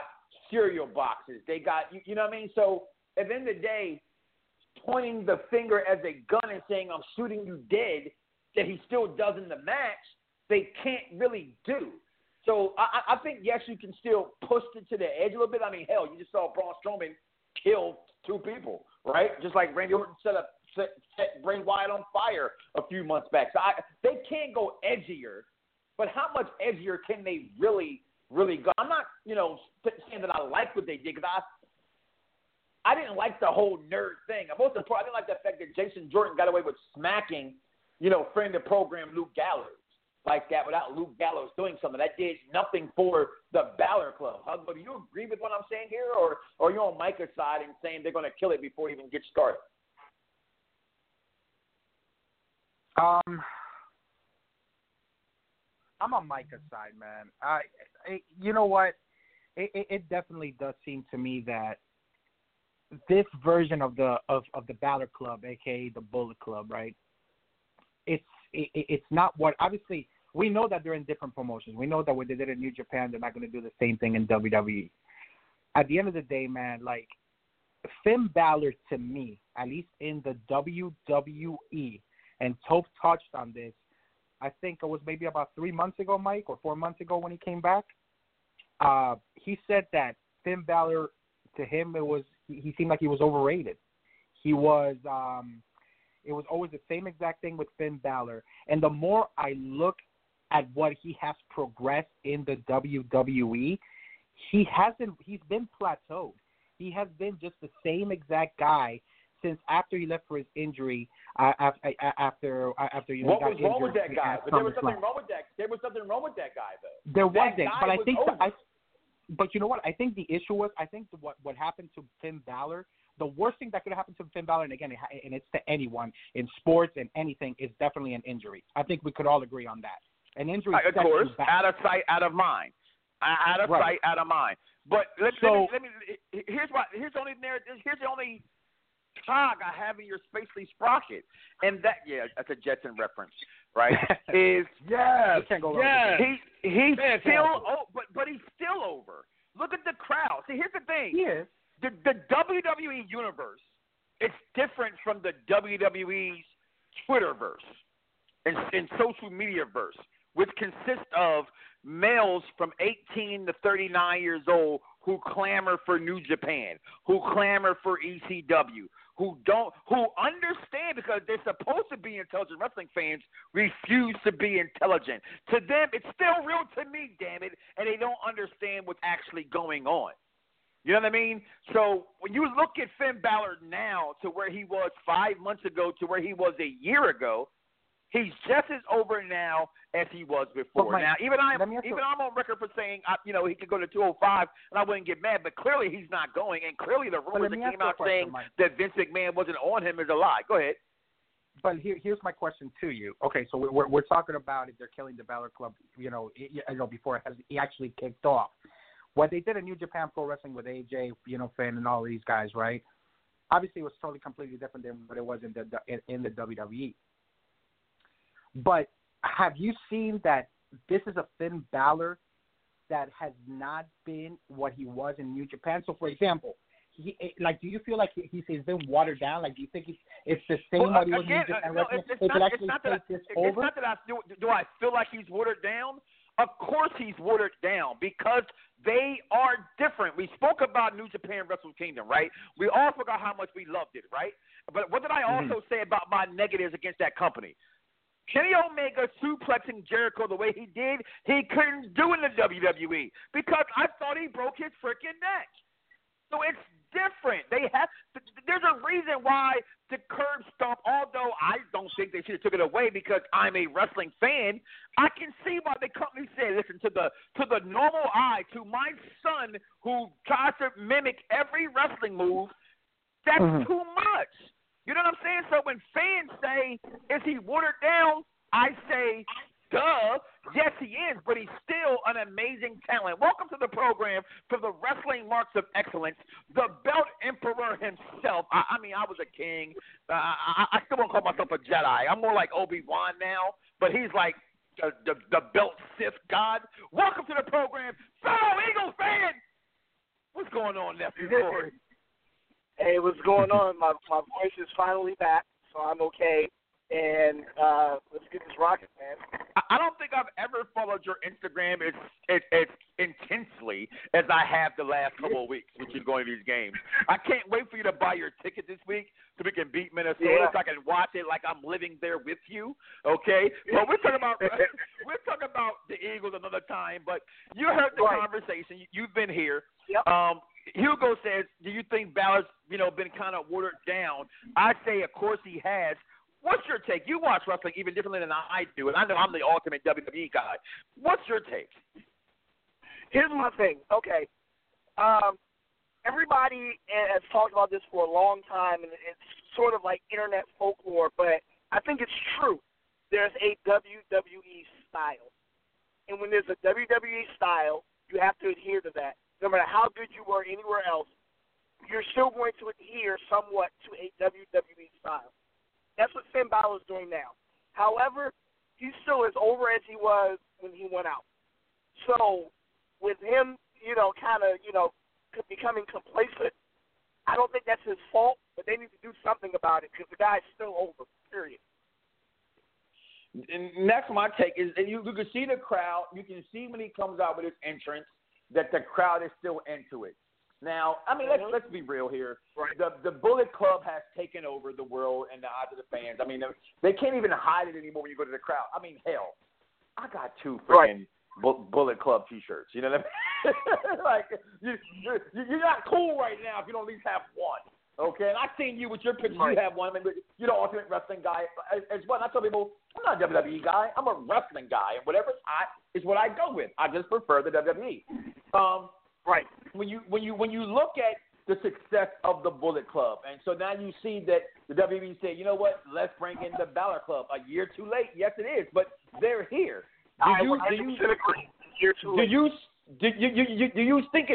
cereal boxes. They got, you know what I mean? So at the end of the day, pointing the finger as a gun and saying, I'm shooting you dead, that he still does in the match, they can't really do. So I think, yes, you can still push it to the edge a little bit. I mean, hell, you just saw Braun Strowman kill 2 people, right? Just like Randy Orton set Bray Wyatt on fire a few months back. So they can't go edgier, but how much edgier can they really go? I'm not, saying that I like what they did, because I didn't like the whole nerd thing. I didn't like the fact that Jason Jordan got away with smacking, friend of the program Luke Gallows like that without Luke Gallows doing something. That did nothing for the Balor Club. Hugbo, do you agree with what I'm saying here, or are you on Micah's side and saying they're going to kill it before it even gets started? I'm on Micah's side, man. You know what? It definitely does seem to me that this version of the Balor Club, aka the Bullet Club, right? It's not what, obviously we know that they're in different promotions. We know that what they did in New Japan, they're not going to do the same thing in WWE. At the end of the day, man, like Finn Balor, to me, at least in the WWE, and Toph touched on this, I think it was maybe about 3 months ago, Mike, or 4 months ago when he came back. He said that Finn Balor, to him, he seemed like he was overrated. He was, it was always the same exact thing with Finn Balor. And the more I look at what he has progressed in the WWE, he's been plateaued. He has been just the same exact guy since after he left for his injury. After what was wrong with that guy? But there was something wrong with that. There was something wrong with that guy, though. There wasn't, but I think. But you know what? I think the issue was. I think what happened to Finn Balor. The worst thing that could have happened to Finn Balor, and again, and it's to anyone in sports and anything, is definitely an injury. I think we could all agree on that. An injury, of course, out of sight, out of mind. Out of sight, out of mind. But let me. Here's the only cog I have in your Spacely Sprocket, and that that's a Jetson reference, right? Is yes, he's still but he's still over. Look at the crowd. See, here's the thing. He is. The WWE universe, it's different from the WWE's Twitterverse and social media verse, which consists of males from 18 to 39 years old who clamor for New Japan, who clamor for ECW, who understand, because they're supposed to be intelligent wrestling fans, refuse to be intelligent. To them, it's still real to me, damn it, and they don't understand what's actually going on. You know what I mean? So when you look at Finn Balor now to where he was 5 months ago to where he was a year ago, he's just as over now as he was before. Now, even I'm on record for saying, he could go to 205 and I wouldn't get mad, but clearly he's not going, and clearly the rumors that came out saying that Vince McMahon wasn't on him is a lie. Go ahead. But here's my question to you. Okay, so we're talking about if they're killing the Balor Club, before it actually kicked off. What they did in New Japan Pro Wrestling with AJ, Finn, and all of these guys, right? Obviously, it was totally completely different than what it was in the WWE. But have you seen that this is a Finn Balor that has not been what he was in New Japan? So, for example, do you feel like he's been watered down? Like, do you think it's the same what he was in New Japan Wrestling? It's not that do I feel like he's watered down? Of course he's watered down because they are different. We spoke about New Japan Wrestle Kingdom, right? We all forgot how much we loved it, right? But what did I also say about my negatives against that company? Kenny Omega suplexing Jericho the way he did, he couldn't do in the WWE because I thought he broke his freaking neck. So it's different. There's a reason why the curb stomp, although I don't think they should have took it away because I'm a wrestling fan, I can see why the company said, listen, to the normal eye, to my son who tries to mimic every wrestling move, that's too much. You know what I'm saying? So when fans say, is he watered down, I say, duh, yes he is, but he's still an amazing talent. Welcome to the program for the Wrestling Marks of Excellence, the Belt Emperor himself. I mean, I was a king. I still won't call myself a Jedi. I'm more like Obi-Wan now, but he's like the Belt Sith God. Welcome to the program, fellow Eagles fan, What's going on, nephew Corey? Hey, what's going on? My voice is finally back, so I'm okay. And let's get this rocket, man. I don't think I've ever followed your Instagram as intensely as I have the last couple of weeks, which is going to these games. I can't wait for you to buy your ticket this week so we can beat Minnesota, so I can watch it like I'm living there with you. Okay, but we're talking about the Eagles another time. But you heard the conversation. You've been here. Yep. Hugo says, "Do you think Ballard's been kind of watered down?" I say, of course he has. What's your take? You watch wrestling even differently than I do, and I know I'm the ultimate WWE guy. What's your take? Here's my thing. Okay. Everybody has talked about this for a long time, and it's sort of like internet folklore, but I think it's true. There's a WWE style. And when there's a WWE style, you have to adhere to that. No matter how good you were anywhere else, you're still going to adhere somewhat to a WWE style. That's what Finn Balor is doing now. However, he's still as over as he was when he went out. So with him, kind of, becoming complacent, I don't think that's his fault, but they need to do something about it because the guy's still over, period. And that's my take. Is you can see the crowd. You can see when he comes out with his entrance that the crowd is still into it. Now, I mean, let's be real here. Right. The Bullet Club has taken over the world and the eyes of the fans. I mean, they can't even hide it anymore when you go to the crowd. I mean, hell, I got 2 freaking Bullet Club T-shirts. You know what I mean? Like, you're not cool right now if you don't at least have one. Okay, and I've seen you with your pictures. You have one. I mean, you're the ultimate wrestling guy as well. And I tell people, I'm not a WWE guy. I'm a wrestling guy, and whatever's hot is what I go with. I just prefer the WWE. Right. When you look at the success of the Bullet Club, and so now you see that the WWE said, you know what, let's bring in the Balor Club. A year too late, yes it is, but they're here. Do you think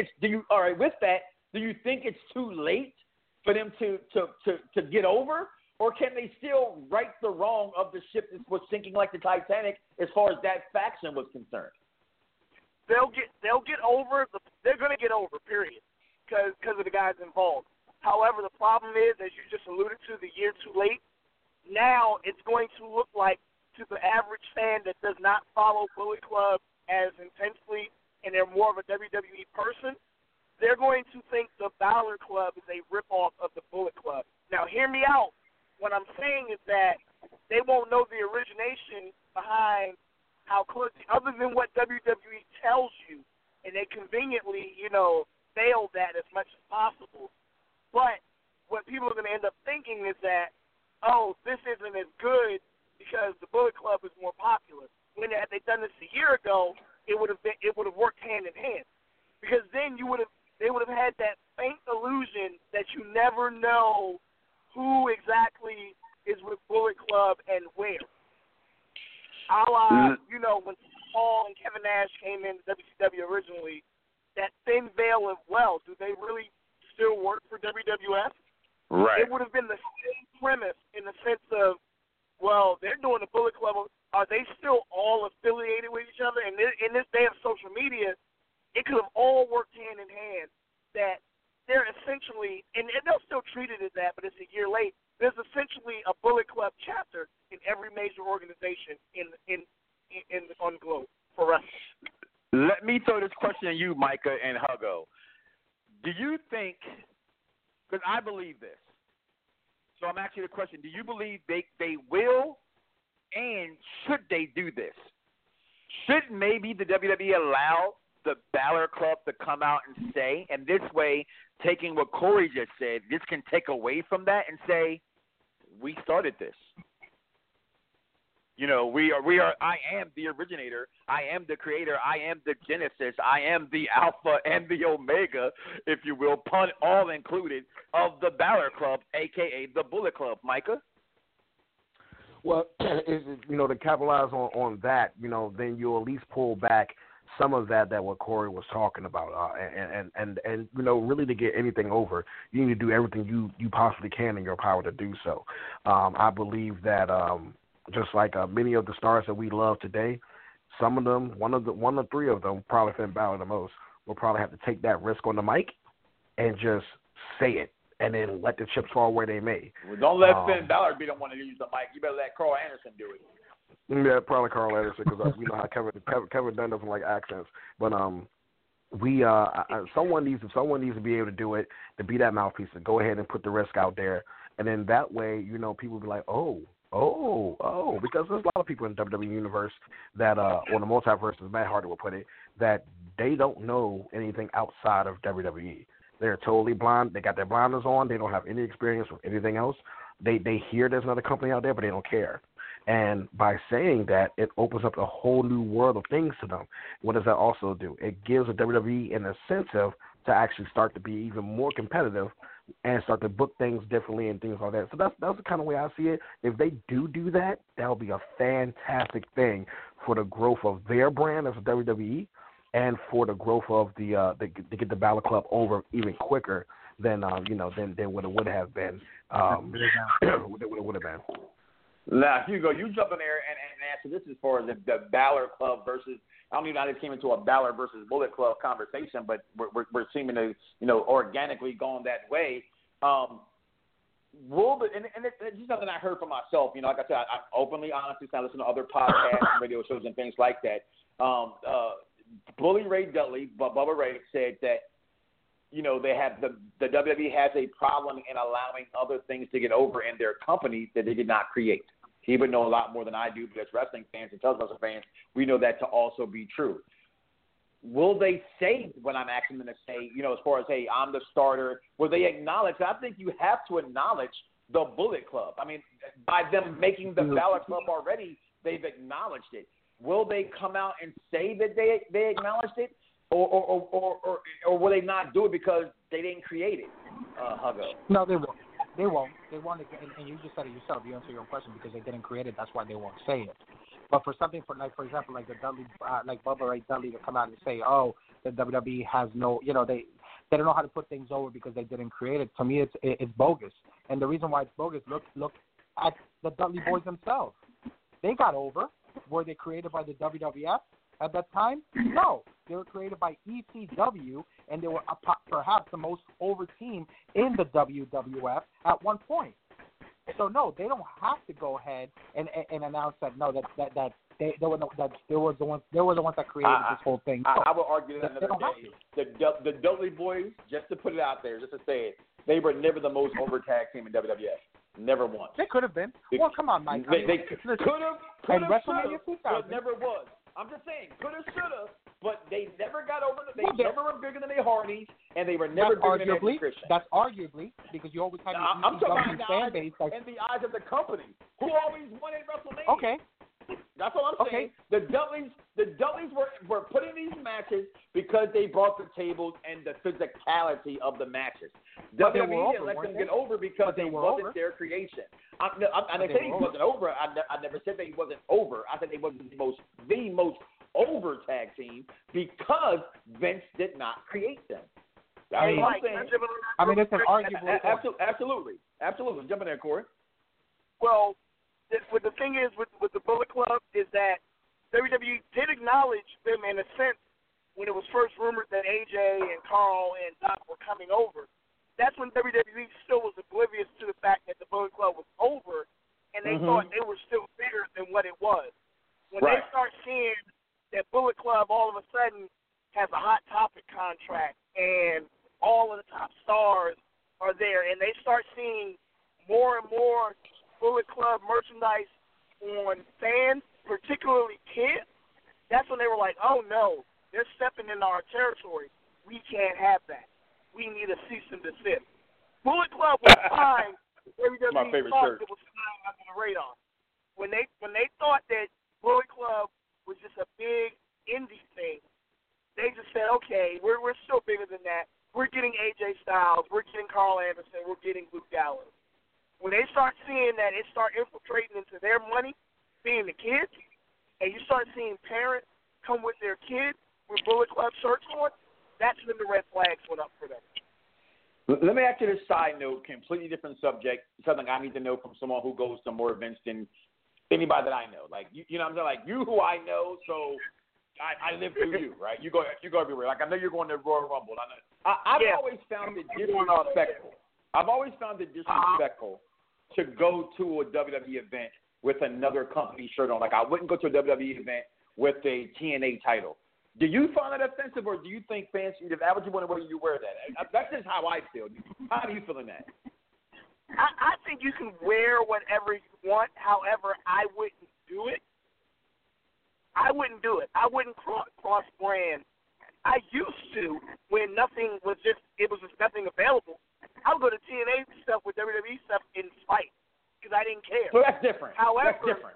it's too late for them to get over, or can they still right the wrong of the ship that was sinking like the Titanic as far as that faction was concerned? They'll get over. They're going to get over, period, because of the guys involved. However, the problem is, as you just alluded to, the year too late. Now it's going to look like, to the average fan that does not follow Bullet Club as intensely and they're more of a WWE person, they're going to think the Balor Club is a ripoff of the Bullet Club. Now, hear me out. What I'm saying is that they won't know the origination behind how close, other than what WWE tells you, and they conveniently, veil that as much as possible. But what people are going to end up thinking is that, oh, this isn't as good because the Bullet Club is more popular. When had they done this a year ago, it would have worked hand in hand, because then they would have had that faint illusion that you never know who exactly is with Bullet Club and where. A la, when Paul and Kevin Nash came in to WCW originally, that thin veil of, well, do they really still work for WWF? Right. It would have been the same premise in the sense of, well, they're doing the Bullet Club. Are they still all affiliated with each other? And in this day of social media, it could have all worked hand in hand, that they're essentially, and they'll still treat it as that, but it's a year late, there's essentially a Bullet Club chapter in every major organization on the globe for wrestling. Let me throw this question at you, Micah and Hugo. Do you think, because I believe this, so I'm asking you the question, do you believe they will, and should they do this? Should maybe the WWE allow the Balor Club to come out and say, and this way, taking what Corey just said, this can take away from that and say, we started this. We are. I am the originator. I am the creator. I am the genesis. I am the alpha and the omega, if you will, pun all included, of the Balor Club, a.k.a. the Bullet Club. Micah? Well, to capitalize on that, then you'll at least pull back some of that what Corey was talking about, and really to get anything over, you need to do everything you possibly can in your power to do so. I believe that just like many of the stars that we love today, some of them, one or three of them, probably Finn Balor the most, will probably have to take that risk on the mic and just say it, and then let the chips fall where they may. Well, don't let Finn Balor be the one to use the mic. You better let Carl Anderson do it. Yeah, probably Carl Anderson, because we know how Kevin Dunn doesn't like accents. But someone needs to be able to do it, to be that mouthpiece, to go ahead and put the risk out there, and then that way, people will be like, oh, because there's a lot of people in the WWE universe that, or the multiverse, as Matt Hardy would put it, that they don't know anything outside of WWE. They're totally blind. They got their blinders on. They don't have any experience with anything else. They hear there's another company out there, but they don't care. And by saying that, it opens up a whole new world of things to them. What does that also do? It gives the WWE an incentive to actually start to be even more competitive and start to book things differently and things like that. So that's the kind of way I see it. If they do that, that'll be a fantastic thing for the growth of their brand as a WWE, and for the growth of to get the Balor Club over even quicker than than what it would have been. Would have been. Now, Hugo, you jump in there and answer this as far as the Balor Club versus. I don't even know how this came into a Balor versus Bullet Club conversation, but we're seeming to organically going that way. And it's just something I heard for myself. Like I said, I'm openly honest. I listen to other podcasts and radio shows and things like that. Bully Ray Dudley, Bubba Ray, said that they have the WWE has a problem in allowing other things to get over in their company that they did not create. He would know a lot more than I do, but as wrestling fans and television fans, we know that to also be true. Will they say, when I'm asking them to say, as far as, hey, I'm the starter, will they acknowledge? I think you have to acknowledge the Bullet Club. I mean, by them making the Balor Club already, they've acknowledged it. Will they come out and say that they acknowledged it? Or will they not do it because they didn't create it, Hugo? No, they won't. They won't. They want to, and you just said it yourself. You answered your own question because they didn't create it. That's why they won't say it. But for something for example, like the Dudley, like Bubba Ray Dudley, to come out and say, oh, the WWE has no, they don't know how to put things over because they didn't create it. To me, it's bogus. And the reason why it's bogus, look at the Dudley Boys themselves. They got over. Were they created by the WWF at that time? No. They were created by ECW, and they were perhaps the most over team in the WWF at one point. So no, they don't have to go ahead and announce that they were the ones that created this whole thing. I would argue that another day. The Dudley Boys, just to put it out there, just to say it, they were never the most over tag team in WWF. Never once. They could have been. Well, come on, Mike. They could have, WrestleMania 2000, but never was. I'm just saying, could have, should have, but they never got over. They never were bigger than the Hardys, and they were never bigger than Eddie Christian. That's arguably because you always had I'm talking about fan base. In the eyes of the company, who always wanted WrestleMania. Okay. That's what I'm saying. The Dudleys were put in these matches because they brought the tables and the physicality of the matches. WWE didn't let them get over because they wasn't their creation. I didn't say he wasn't over. I never said that he wasn't over. I said they wasn't the most over tag team because Vince did not create them. That's what I'm saying. I mean, it's an arguable. Absolutely. Jump in there, Corey. Well, the thing is with the Bullet Club is that WWE did acknowledge them in a sense when it was first rumored that AJ and Carl and Doc were coming over. That's when WWE still was oblivious to the fact that the Bullet Club was over, and they thought they were still bigger than what it was. When they start seeing that Bullet Club all of a sudden has a Hot Topic contract and all of the top stars are there, and they start seeing more and more Bullet Club merchandise on fans, particularly kids, that's when they were like, oh no, they're stepping into our territory. We can't have that. We need a cease and desist. Bullet Club was fine. WWE my favorite thought shirt. it was flying under the radar. When they thought that Bullet Club was just a big indie thing, they just said, okay, we're still bigger than that. We're getting AJ Styles. We're getting Carl Anderson. We're getting Luke Gallows. When they start seeing that it start infiltrating into their money, being the kids, and you start seeing parents come with their kids with Bullet Club shirts on, that's when the red flags went up for them. Let me ask you this side note, completely different subject, something I need to know from someone who goes to more events than anybody that I know. Like, you know what I'm saying? Like, you who I know, so I live through you, right? You go everywhere. Like I know you're going to Royal Rumble. I've always found it disrespectful. I've always found it disrespectful to go to a WWE event with another company shirt on. Like I wouldn't go to a WWE event with a TNA title. Do you find that offensive, or do you think fans, if that was you want to wear, you wear that? That's just how I feel. How do you feel in that? I think you can wear whatever you want. However, I wouldn't do it. I wouldn't cross brand. I used to when nothing was just nothing available. I would go to TNA stuff with WWE stuff in spite because I didn't care. So that's different. However,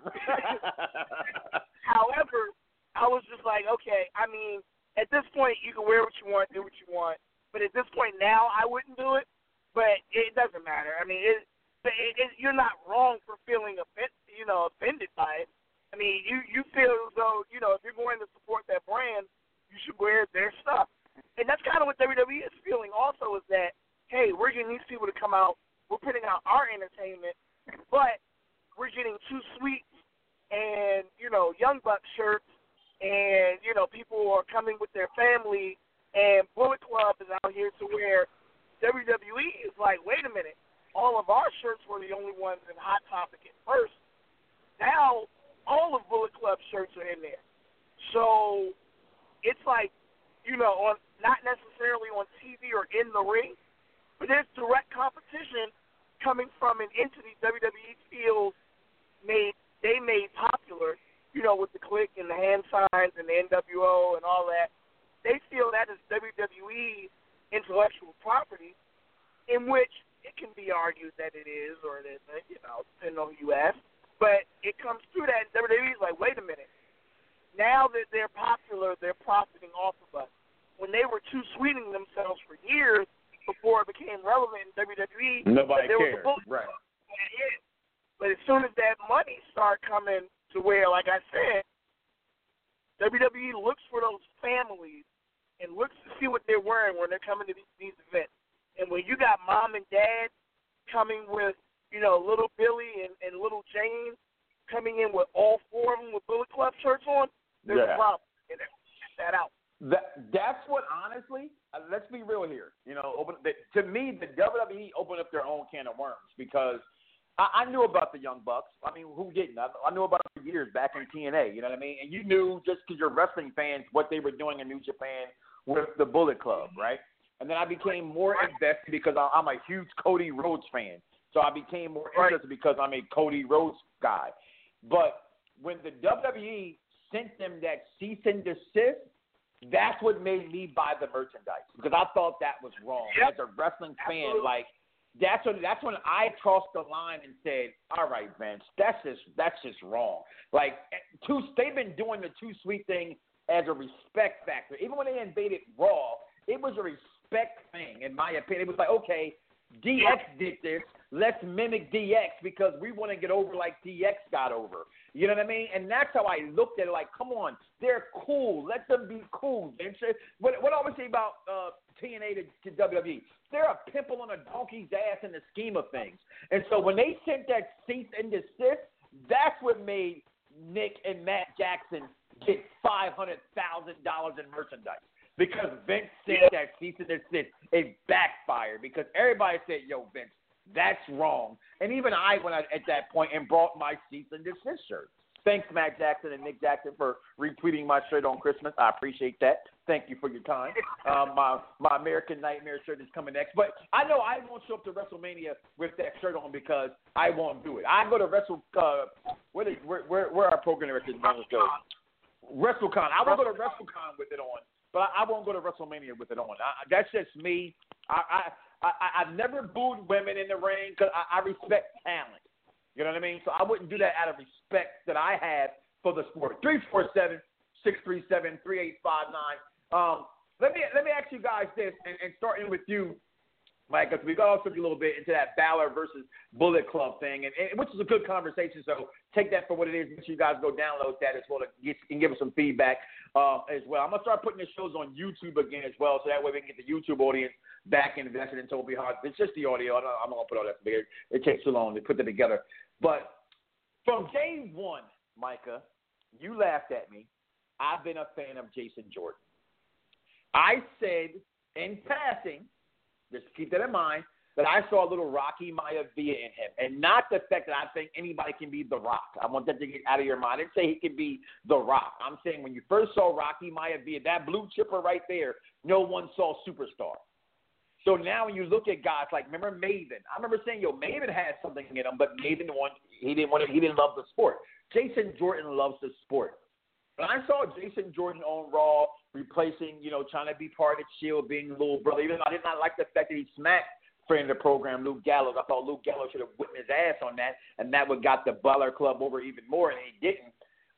I was just like, okay, I mean, at this point you can wear what you want, do what you want. But at this point now, I wouldn't do it. But it doesn't matter. I mean, you're not wrong for feeling offended by it. I mean, you feel as though, if you're going to support that brand, you should wear their stuff. And that's kind of what WWE is feeling also, is that, hey, we're getting these people to come out, we're putting out our entertainment, but we're getting Too Sweet and, Young Buck shirts, and, people are coming with their family, and Bullet Club is out here to wear. WWE is like, wait a minute, all of our shirts were the only ones in Hot Topic at first. Now, all of Bullet Club shirts are in there. So, it's like, not necessarily on TV or in the ring, but there's direct competition coming from an entity WWE feels made popular, with the Click and the hand signs and the NWO and all that. They feel that is WWE intellectual property, in which it can be argued that it is or it isn't, depending on who you ask. But it comes through that, and WWE's like, wait a minute. Now that they're popular, they're profiting off of us. When they were too sweetening themselves for years before it became relevant in WWE, nobody cared. Right. But as soon as that money started coming to where, like I said, WWE looks for those families and looks to see what they're wearing when they're coming to these events. And when you got mom and dad coming with, little Billy and little Jane coming in with all four of them with Bullet Club shirts on, there's a problem. And check that out. That's what, honestly, let's be real here. To me, the WWE opened up their own can of worms because I knew about the Young Bucks. I mean, who didn't? I knew about them for years back in TNA, you know what I mean? And you knew, just because you're wrestling fans, what they were doing in New Japan with the Bullet Club, right? And then I became more invested because I'm a huge Cody Rhodes fan. So I became more interested because I'm a Cody Rhodes guy. But when the WWE sent them that cease and desist, that's what made me buy the merchandise, because I thought that was wrong. As a wrestling fan, like, that's when I crossed the line and said, all right, Vince, that's just wrong. Like, they've been doing the Too Sweet thing as a respect factor. Even when they invaded Raw, it was a respect thing, in my opinion. It was like, okay, DX did this. Let's mimic DX because we want to get over like DX got over. You know what I mean? And that's how I looked at it. Like, come on, they're cool. Let them be cool, Vince. What I always say about TNA to WWE, they're a pimple on a donkey's ass in the scheme of things. And so when they sent that cease and desist, that's what made Nick and Matt Jackson get $500,000 in merchandise. Because Vince sent that cease and desist, it backfired because everybody said, yo, Vince, that's wrong. And even I went out at that point and brought my cease and desist shirt. Thanks, Matt Jackson and Nick Jackson, for retweeting my shirt on Christmas. I appreciate that. Thank you for your time. My American Nightmare shirt is coming next. But I know I won't show up to WrestleMania with that shirt on because I won't do it. I go to where our program director go? WrestleCon. I will go to WrestleCon with it on, but I won't go to WrestleMania with it on. That's just me. I've never booed women in the ring because I respect talent. You know what I mean? So I wouldn't do that out of respect that I have for the sport. 347-637-3859. Let me ask you guys this, and starting with you, Mike, because we got also a little bit into that Balor versus Bullet Club thing, and which is a good conversation. So take that for what it is. Make sure you guys go download that as well and give us some feedback as well. I'm gonna start putting the shows on YouTube again as well, so that way we can get the YouTube audience back invested in Toby Hart. It's just the audio. I'm gonna put all that together. It takes too long to put that together. But from day one, Micah, you laughed at me I've been a fan of Jason Jordan. I said in passing, just keep that in mind, that I saw a little Rocky Maivia in him, and not the fact that I think anybody can be The Rock. I want that to get out of your mind. I didn't say he could be The Rock. I'm saying when you first saw Rocky Maivia, that blue chipper right there, no one saw superstar. So now when you look at guys like, remember Maven? I remember saying, Maven had something in him, but Maven he didn't love the sport. Jason Jordan loves the sport. When I saw Jason Jordan on Raw replacing, trying to be part of Shield, being little brother, even though I did not like the fact that he smacked friend of the program, Luke Gallows. I thought Luke Gallows should have whipped his ass on that, and that would got the Balor Club over even more, and he didn't.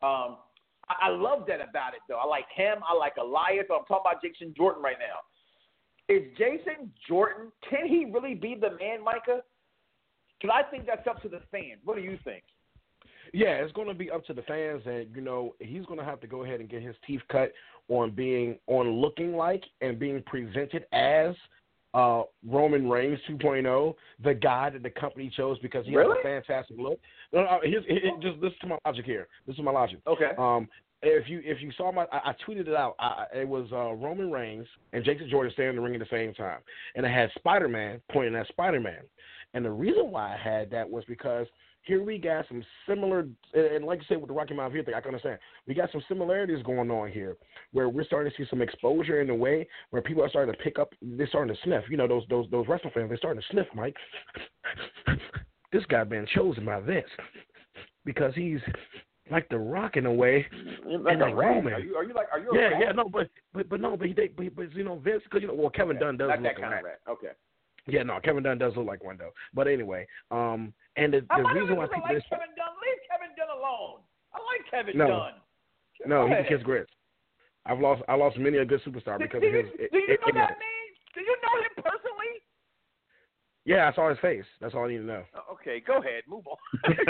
I love that about it, though. I like him. I like Elias. I'm talking about Jason Jordan right now. Is Jason Jordan, can he really be the man, Micah? Because I think that's up to the fans. What do you think? Yeah, it's going to be up to the fans, and he's going to have to go ahead and get his teeth cut on looking like and being presented as Roman Reigns 2.0, the guy that the company chose because he has a fantastic look. Just listen to my logic here. This is my logic. Okay. If you saw I tweeted it out. It was Roman Reigns and Jason Jordan standing in the ring at the same time, and it had Spider-Man pointing at Spider-Man. And the reason why I had that was because here we got some similar, and like you said with the Rocky Maivia thing, I can understand. We got some similarities going on here where we're starting to see some exposure in a way where people are starting to pick up, they're starting to sniff. Those wrestling fans, they're starting to sniff, Mike. This guy been chosen by this because he's like The Rock in a way, like and Roman. Are you but Vince, because Kevin Dunn does not look that kind like of rat. Okay. Yeah, no, Kevin Dunn does look like one though. But anyway, and the reason why people like Kevin Dunn, leave Kevin Dunn alone. I like Kevin Dunn. No, he can kiss grits. I lost many a good superstar because of his. Do you know that man? Do you know him personally? Yeah, I saw his face. That's all I need to know. Okay, go ahead, move on.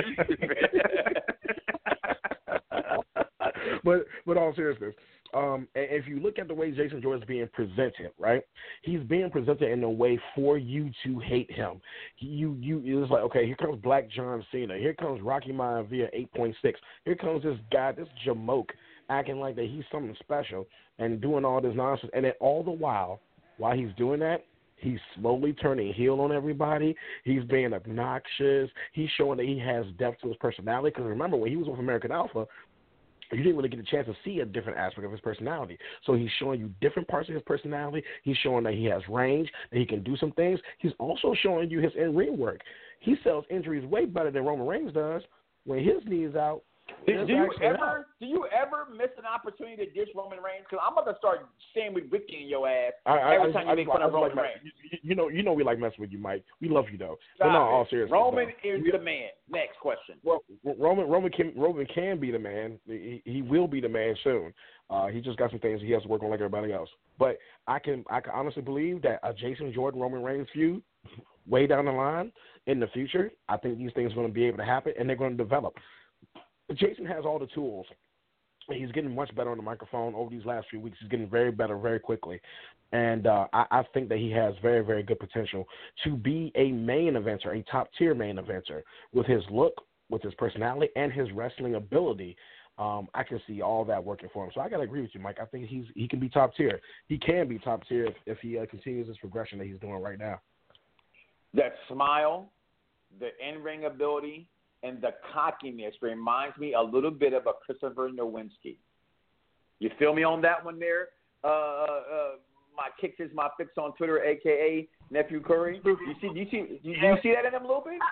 But all seriousness, if you look at the way Jason Jordan is being presented, right? He's being presented in a way for you to hate him. It's like, okay, here comes Black John Cena. Here comes Rocky Maivia 8.6. Here comes this guy, this Jamoke, acting like that he's something special and doing all this nonsense. And then all the while he's doing that, he's slowly turning heel on everybody. He's being obnoxious. He's showing that he has depth to his personality. Because remember, when he was with American Alpha, you didn't really get a chance to see a different aspect of his personality. So he's showing you different parts of his personality. He's showing that he has range, that he can do some things. He's also showing you his in-ring work. He sells injuries way better than Roman Reigns does. When his knee is out, do you ever miss an opportunity to dish Roman Reigns? Because I'm about to start staying with Ricky in your ass every time you make fun of Roman Reigns. You know we like messing with you, Mike. We love you though. But no, all seriously, Roman is the man. Next question. Well, Roman can be the man. He will be the man soon. He just got some things he has to work on like everybody else. But I can honestly believe that a Jason Jordan Roman Reigns feud way down the line in the future, I think these things are going to be able to happen and they're going to develop. Jason has all the tools. He's getting much better on the microphone over these last few weeks. He's getting very better very quickly. And I think that he has very, very good potential to be a main eventer, a top-tier main eventer. With his look, with his personality, and his wrestling ability, I can see all that working for him. So I got to agree with you, Mike. I think he can be top-tier. He can be top-tier if he continues his progression that he's doing right now. That smile, the in-ring ability, and the cockiness reminds me a little bit of a Christopher Nowinski. You feel me on that one there? My kicks is my fix on Twitter, a.k.a. Nephew Curry. Do you see that in him a little bit?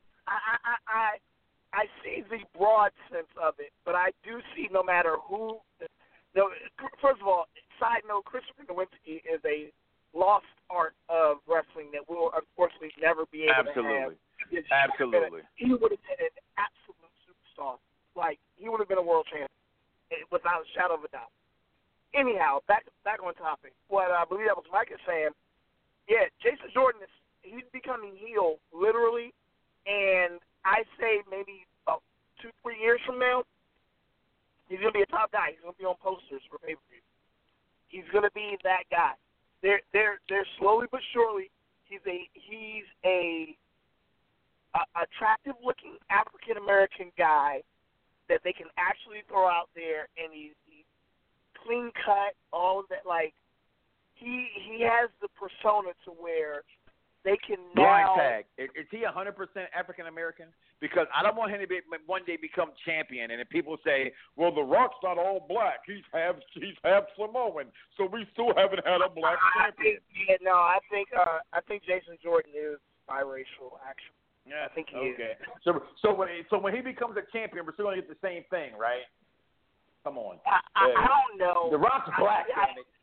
I see the broad sense of it, but I do see no matter who. First of all, side note, Christopher Nowinski is a lost art of wrestling that we'll unfortunately never be able to have. Absolutely. He would have been an absolute superstar. Like, he would have been a world champion without a shadow of a doubt. Anyhow, back on topic. What I believe that was Mike is saying, yeah, Jason Jordan, he's becoming heel, literally, and I say maybe about 2-3 years from now, he's going to be a top guy. He's going to be on posters for pay-per-view. He's going to be that guy. They're slowly but surely, he's a attractive-looking African-American guy that they can actually throw out there, and he's clean cut, all of that. Like he has the persona to where they can Blind now. tag. Is he 100% African American? Because I don't want him to one day become champion, and if people say, "Well, The Rock's not all black; he's half Samoan, so we still haven't had a black champion." I think Jason Jordan is biracial. Actually, yeah, I think he is. So when he becomes a champion, we're still gonna get the same thing, right? Come on. I don't know. The Rock's black, damn it.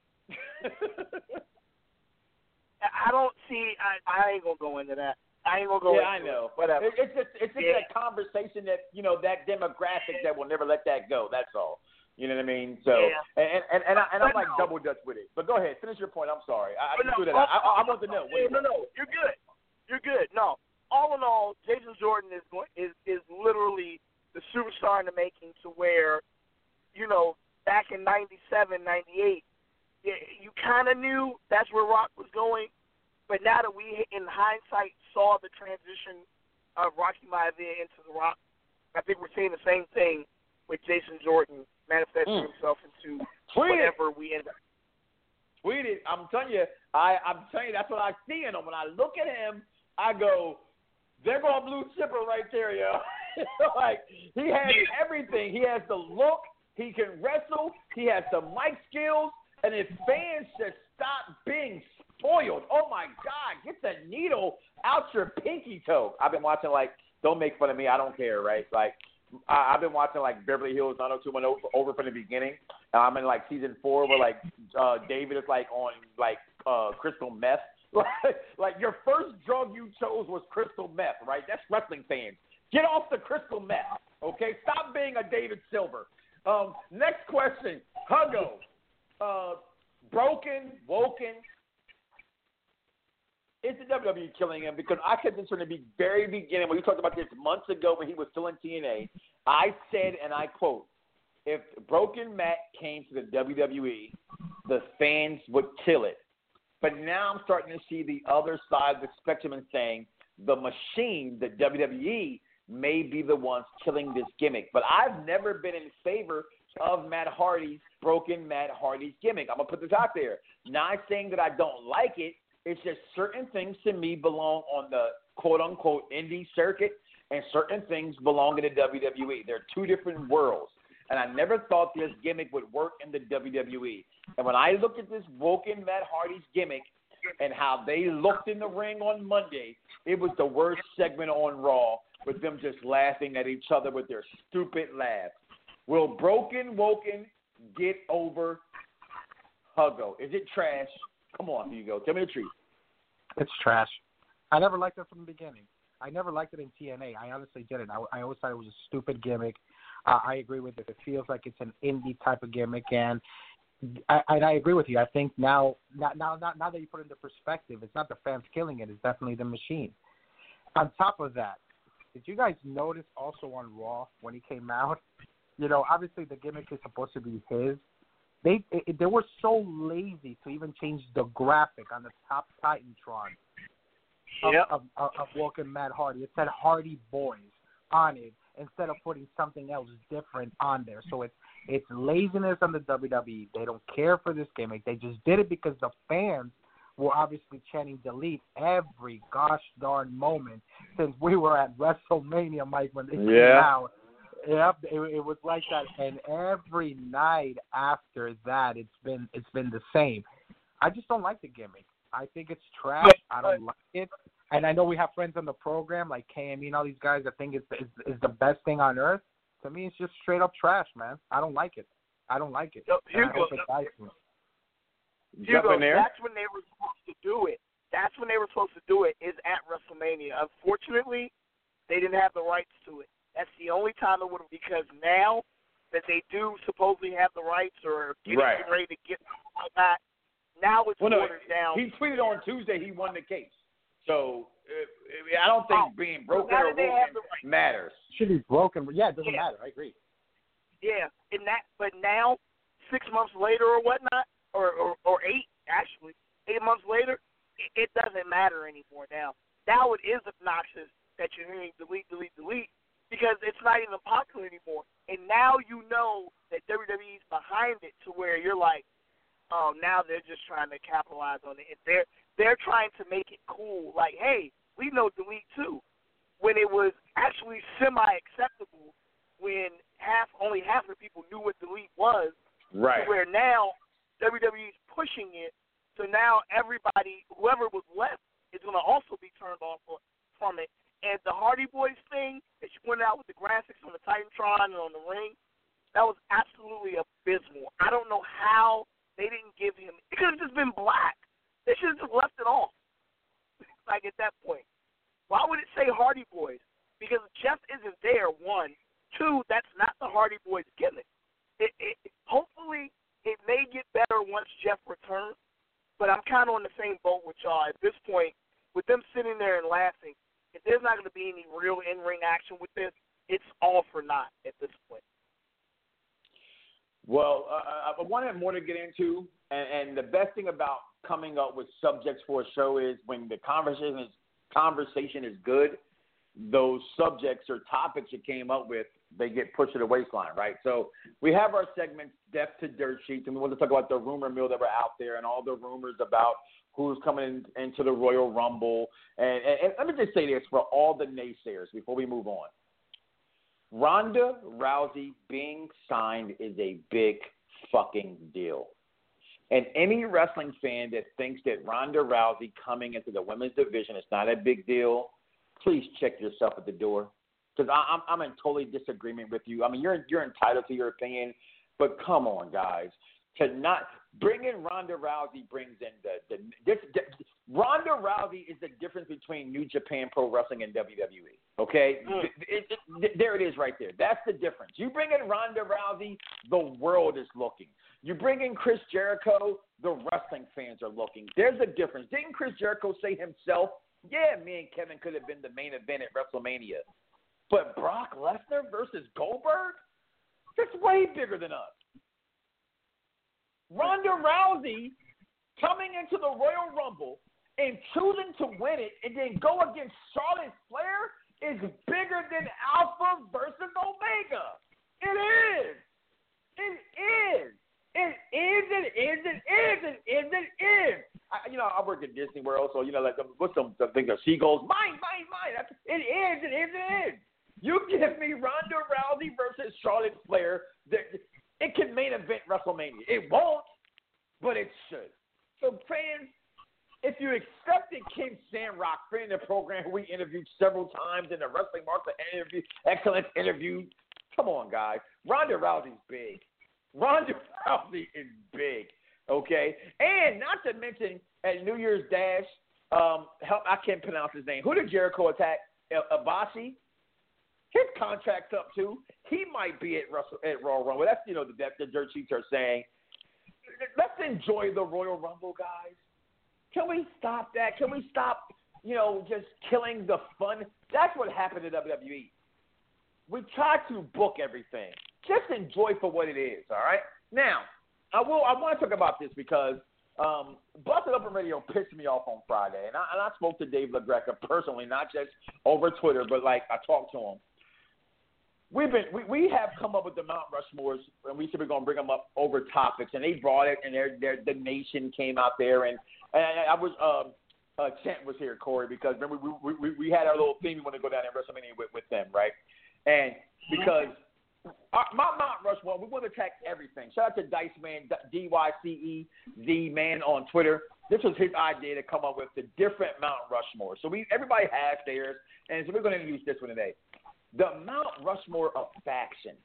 I don't see. I ain't gonna go into that. I ain't gonna go. Yeah, I know. Whatever. It's just that conversation that that demographic that will never let that go. That's all. You know what I mean? So and I'm like double dutch with it. But go ahead, finish your point. I'm sorry. I want to know. No, you're good. You're good. No, all in all, Jason Jordan is literally the superstar in the making. To where, back in '97, '98, you kind of knew that's where Rock was going. But now that we, in hindsight, saw the transition of Rocky Maivia into The Rock, I think we're seeing the same thing with Jason Jordan manifesting himself into whatever we end up. Tweet it. I'm telling you, that's what I see in him. When I look at him, I go, they're going blue chipper right there, yo. Like, he has everything. He has the look. He can wrestle. He has the mic skills. And if fans just stop being spoiled, oh my God, get the needle out your pinky toe. I've been watching, don't make fun of me, I don't care, right? I've been watching Beverly Hills 90210 over from the beginning. I'm in season 4 where David is on crystal meth. Your first drug you chose was crystal meth, right? That's wrestling fans. Get off the crystal meth, okay? Stop being a David Silver. Next question, Huggo. Broken, woken. Is the WWE killing him? Because I said this from the very beginning when we talked about this months ago when he was still in TNA. I said, and I quote, if Broken Matt came to the WWE, the fans would kill it. But now I'm starting to see the other side of the spectrum and saying the machine, the WWE, may be the ones killing this gimmick. But I've never been in favor of Broken Matt Hardy's gimmick. I'm going to put this out there. Not saying that I don't like it. It's just certain things to me belong on the quote-unquote indie circuit and certain things belong in the WWE. They're two different worlds. And I never thought this gimmick would work in the WWE. And when I look at this Broken Matt Hardy's gimmick and how they looked in the ring on Monday, it was the worst segment on Raw with them just laughing at each other with their stupid laughs. Will Broken Woken get over Huggo? Is it trash? Come on, Hugo. Tell me the truth. It's trash. I never liked it from the beginning. I never liked it in TNA. I honestly didn't. I always thought it was a stupid gimmick. I agree with it. It feels like it's an indie type of gimmick, and I agree with you. I think now that you put it into perspective, it's not the fans killing it. It's definitely the machine. On top of that, did you guys notice also on Raw when he came out? Obviously the gimmick is supposed to be his. They were so lazy to even change the graphic on the top Titantron of Woken Matt Hardy. It said Hardy Boys on it instead of putting something else different on there. So it's laziness on the WWE. They don't care for this gimmick. They just did it because the fans were obviously chanting delete every gosh darn moment since we were at WrestleMania, Mike, when they came out. Yep, it was like that, and every night after that, it's been the same. I just don't like the gimmick. I think it's trash. I don't like it, and I know we have friends on the program like KME and all these guys that think it's the best thing on earth. To me, it's just straight up trash, man. I don't like it. Hugo, that's when they were supposed to do it. That's when they were supposed to do it, is at WrestleMania. Unfortunately, they didn't have the rights to it. That's the only time it would have, because now that they do supposedly have the rights or getting ready to get like that, now it's watered down. He tweeted on Tuesday he won the case. So I don't think being broken or woken matters. Should be broken. Yeah, it doesn't matter. I agree. Yeah, but now, 6 months later or whatnot, or 8 actually, 8 months later, it doesn't matter anymore now. Now it is obnoxious that you're hearing delete, because it's not even popular anymore. And now you know that WWE's behind it to where you're like, oh, now they're just trying to capitalize on it. They're trying to make it cool. Like, hey, we know Delete too. When it was actually semi-acceptable, when only half of the people knew what Delete was, right? To where now WWE's pushing it, so now everybody, whoever was left, is going to also be turned off from it. And the Hardy Boys thing that you pointed out with the graphics on the Titantron and on the ring, that was absolutely abysmal. I don't know how they didn't give him. It could have just been black. They should have just left it off. Like at that point, why would it say Hardy Boys? Because Jeff isn't there. 1, 2. That's not the Hardy Boys gimmick. Hopefully, it may get better once Jeff returns. But I'm kind of on the same boat with y'all at this point. With them sitting there and laughing, if there's not going to be any real in-ring action with this, it's all for naught at this point. Well, I wanted more to get into, and the best thing about coming up with subjects for a show is when the conversation is good, those subjects or topics you came up with, they get pushed to the waistline, right? So we have our segments, Depth to Dirt Sheets, and we want to talk about the rumor mill that were out there and all the rumors about who's coming into the Royal Rumble. And let me just say this for all the naysayers before we move on. Ronda Rousey being signed is a big fucking deal. And any wrestling fan that thinks that Ronda Rousey coming into the women's division is not a big deal, please check yourself at the door. Because I'm in totally disagreement with you. I mean, you're entitled to your opinion, but come on, guys. To not bring in Ronda Rousey brings in Ronda Rousey is the difference between New Japan Pro Wrestling and WWE. Okay, there it is right there. That's the difference. You bring in Ronda Rousey, the world is looking. You bring in Chris Jericho, the wrestling fans are looking. There's a difference. Didn't Chris Jericho say himself, yeah, me and Kevin could have been the main event at WrestleMania, but Brock Lesnar versus Goldberg, that's way bigger than us. Ronda Rousey coming into the Royal Rumble and choosing to win it and then go against Charlotte Flair is bigger than Alpha versus Omega. It is. It is. It is. It is. It is. It is. It is. I work at Disney World, so like what's the thing of seagulls? Mine. It is. It is. It is. You give me Ronda Rousey versus Charlotte Flair. It can main event WrestleMania. It won't, but it should. So fans, if you accepted Ken Shamrock in the program we interviewed several times in the Wrestling Market Excellence interview, come on, guys. Ronda Rousey's big. Ronda Rousey is big, okay? And not to mention, at New Year's Dash, I can't pronounce his name. Who did Jericho attack? Ibushi? His contract's up, too. He might be at Royal Rumble. That's, the dirt sheets are saying. Let's enjoy the Royal Rumble, guys. Can we stop that? Can we stop, just killing the fun? That's what happened to WWE. We try to book everything. Just enjoy for what it is, all right? Now, I want to talk about this because Busted Open Radio pissed me off on Friday. And I spoke to Dave LaGreca personally, not just over Twitter, but, I talked to him. We have come up with the Mount Rushmores, and we said we're going to bring them up over topics, and they brought it, and the nation came out there, and I was Chant was here, Corey, because remember we had our little thing we want to go down at WrestleMania with them, right? And because my Mount Rushmore, we want to attack everything. Shout out to Dice Man, DYCEZ Man on Twitter. This was his idea to come up with the different Mount Rushmore. So everybody has theirs, and so we're going to introduce this one today. The Mount Rushmore of factions.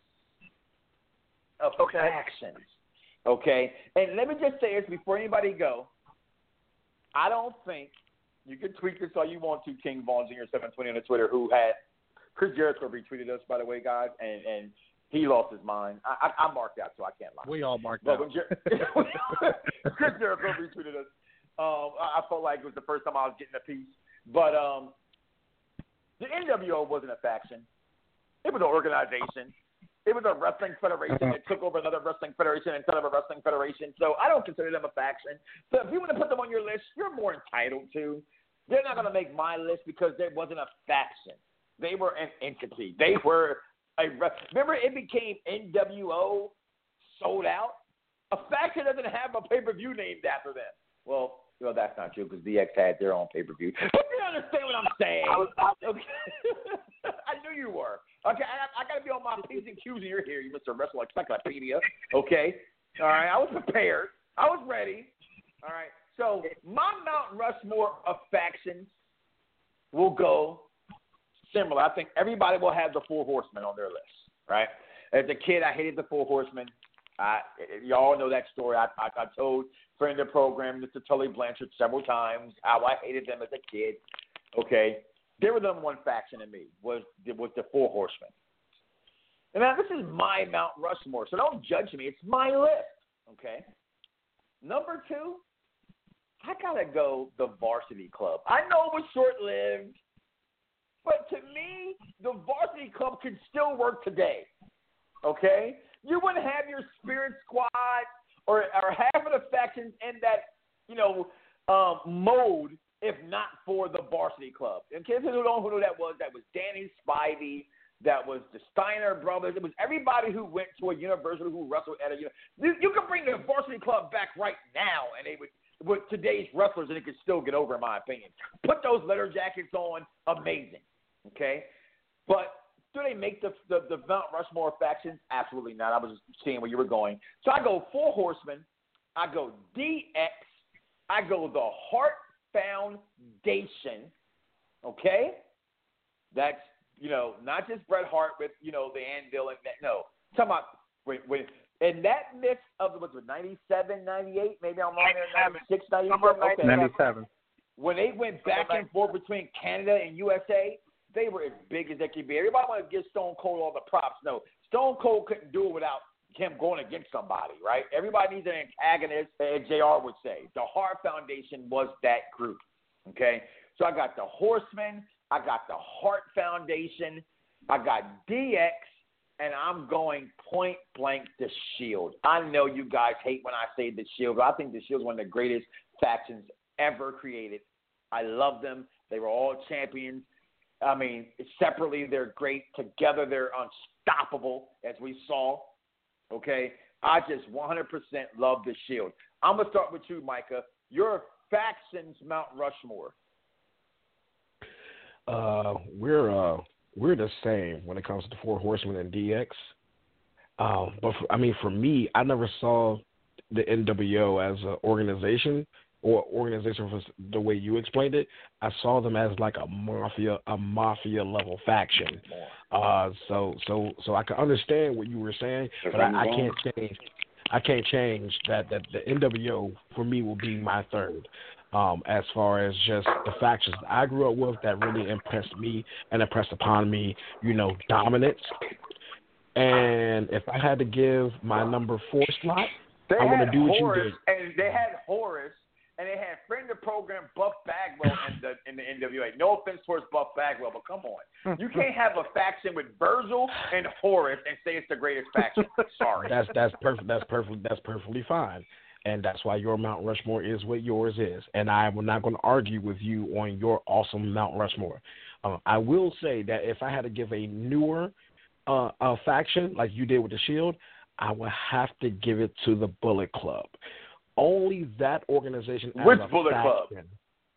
Factions. Okay? And let me just say this before anybody go. I don't think you can tweet this all you want to, King Vaughn Jr. 720 on the Twitter, who had Chris Jericho retweeted us, by the way, guys, and he lost his mind. I marked out, so I can't lie. We all marked out. Chris Jericho retweeted us. I felt like it was the first time I was getting a piece. But the NWO wasn't a faction. It was an organization. It was a wrestling federation that took over another wrestling federation instead of a wrestling federation. So I don't consider them a faction. So if you want to put them on your list, you're more entitled to. They're not going to make my list because there wasn't a faction. They were an entity. They were remember it became NWO sold out. A faction doesn't have a pay-per-view named after them. Well, that's not true because DX had their own pay-per-view. But you understand what I'm saying? Okay. I knew you were. Okay, I got to be on my P's and Q's in your here, you Mr. Wrestling Encyclopedia. Okay? All right, I was prepared. I was ready. All right, so my Mount Rushmore of factions will go similar. I think everybody will have the Four Horsemen on their list, right? As a kid, I hated the Four Horsemen. Y'all know that story. I told friend of the program, Mr. Tully Blanchard, several times how I hated them as a kid. Okay, they were the number one faction in me was the Four Horsemen. And now this is my Mount Rushmore, so don't judge me. It's my list. Okay. Number 2, I gotta go the Varsity Club. I know it was short-lived, but to me, the Varsity Club can still work today. Okay. You wouldn't have your Spirit Squad or half of the factions in that, mode if not for the Varsity Club. In case you don't know who that was Danny Spivey, that was the Steiner brothers. It was everybody who went to a university who wrestled at a university. You could bring the Varsity Club back right now, and they would, with today's wrestlers, and it could still get over, in my opinion. Put those leather jackets on, amazing. Okay? But do they make the Mount Rushmore factions? Absolutely not. I was just seeing where you were going. So I go Four Horsemen. I go DX. I go the Hart Foundation. Okay? That's, not just Bret Hart with, the anvil and that. No. Talking about when in that mix of, 97, 98? Maybe I'm wrong there. 96, 97? Okay. 97. When they went back and forth between Canada and USA, they were as big as they could be. Everybody wanted to give Stone Cold all the props. No, Stone Cold couldn't do it without him going against somebody, right? Everybody needs an antagonist, as JR would say. The Hart Foundation was that group, okay? So I got the Horsemen, I got the Hart Foundation, I got DX, and I'm going point blank the Shield. I know you guys hate when I say the Shield, but I think the Shield is one of the greatest factions ever created. I love them. They were all champions. I mean, separately, they're great. Together, they're unstoppable, as we saw. Okay? I just 100% love the Shield. I'm going to start with you, Micah. Your factions, Mount Rushmore. We're the same when it comes to the Four Horsemen and DX. But for me, I never saw the NWO as an organization or organization for the way you explained it. I saw them as like a mafia level faction. So I can understand what you were saying, but I can't change that the NWO for me will be my third. As far as just the factions I grew up with that really impressed me and impressed upon me, dominance. And if I had to give my number 4 slot, I want to do what you did. And they had Horace, and they had friend of the program Buff Bagwell in the NWA. No offense towards Buff Bagwell, but come on. You can't have a faction with Virgil and Horace and say it's the greatest faction. Sorry. That's perfect. That's perfectly fine. And that's why your Mount Rushmore is what yours is. And I'm not going to argue with you on your awesome Mount Rushmore. I will say that if I had to give a newer faction like you did with the Shield, I would have to give it to the Bullet Club. Only that organization as Which a Bullet faction. Club?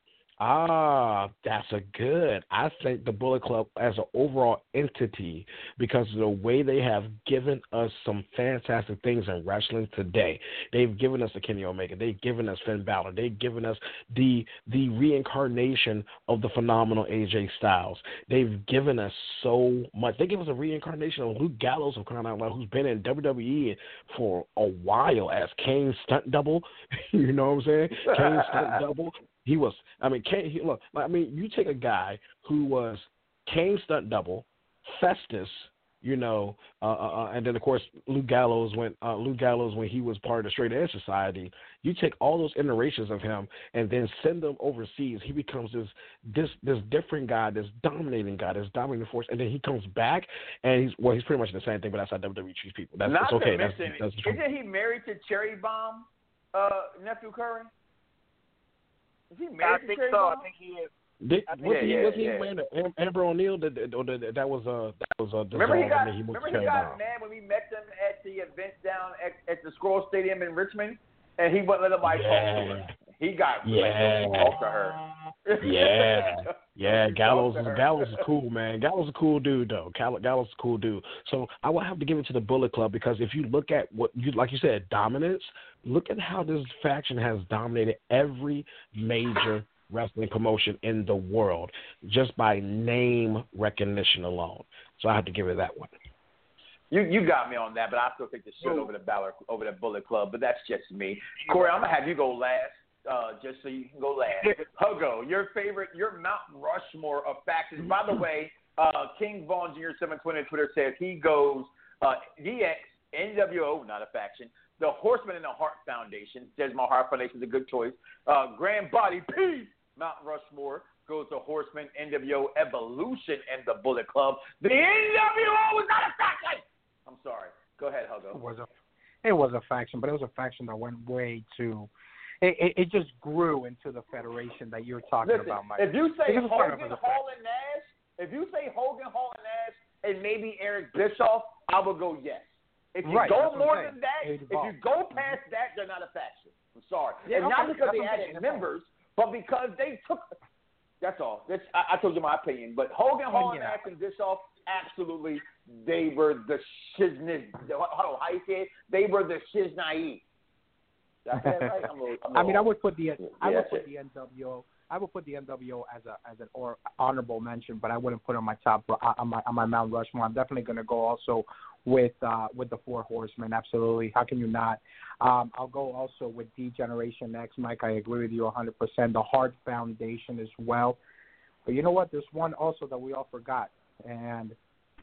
That's a good. I think the Bullet Club as an overall entity, because of the way they have given us some fantastic things in wrestling today. They've given us the Kenny Omega. They've given us Finn Balor. They've given us the reincarnation of the phenomenal AJ Styles. They've given us so much. They give us a reincarnation of Luke Gallows, of crying out loud, who's been in WWE for a while as Kane's stunt double. You know what I'm saying? Kane's stunt double. He was, you take a guy who was Kane's stunt double, Festus, and then of course Luke Gallows when he was part of the Straight Edge Society. You take all those iterations of him and then send them overseas. He becomes this different guy, this dominating force, and then he comes back and he's pretty much the same thing, but that's how WWE treats people. That's okay. Isn't he married to Cherry Bomb, nephew Curry? Is he married I think to Cherry so. Bomb? I think he is. Was he wearing Amber O'Neal? That was remember he got down. mad when we met them at the event down at the Scroll Stadium in Richmond, and he wouldn't let nobody talk to her. He got talk to her. Gallows is cool, man. Gallows is a cool dude, though. Gallows is a cool dude. So I will have to give it to the Bullet Club because if you look at what like you said, dominance. Look at how this faction has dominated every major wrestling promotion in the world just by name recognition alone. So I have to give it that one. You got me on that, but I still take the shit over the Bullet Club. But that's just me. Corey, I'm gonna have you go last, just so you can go last. Hugo, your Mount Rushmore of factions. By the way, King Vaughn Jr. 720 on Twitter says he goes DX, NWO, not a faction. The Horseman and the Hart Foundation. Says my Hart Foundation is a good choice. Grand Body Peace, Mount Rushmore goes to Horseman, NWO, Evolution, and the Bullet Club. The NWO was not a faction. I'm sorry. Go ahead, Hugo. It was a faction, but it was a faction that went way too. It just grew into the federation that you're talking about, Mike. If you say Hogan, Hall, and Nash, and maybe Eric Bischoff, I would go yes. If you go more than that, if you go past that, they're not a faction. I'm sorry. And not because they added members, but because they took. That's all. I told you my opinion. But Hogan, Hall, and Nash, and Bischoff, absolutely, they were the shiznai. How you say it? They were the shiznai. Right? I would put the NWO. I would put the NWO as an honorable mention, but I wouldn't put it on my top on my Mount Rushmore. I'm definitely going to go also with the Four Horsemen. Absolutely, how can you not? I'll go also with D-Generation X, Mike. I agree with you 100%. The Hart Foundation as well. But you know what? There's one also that we all forgot, and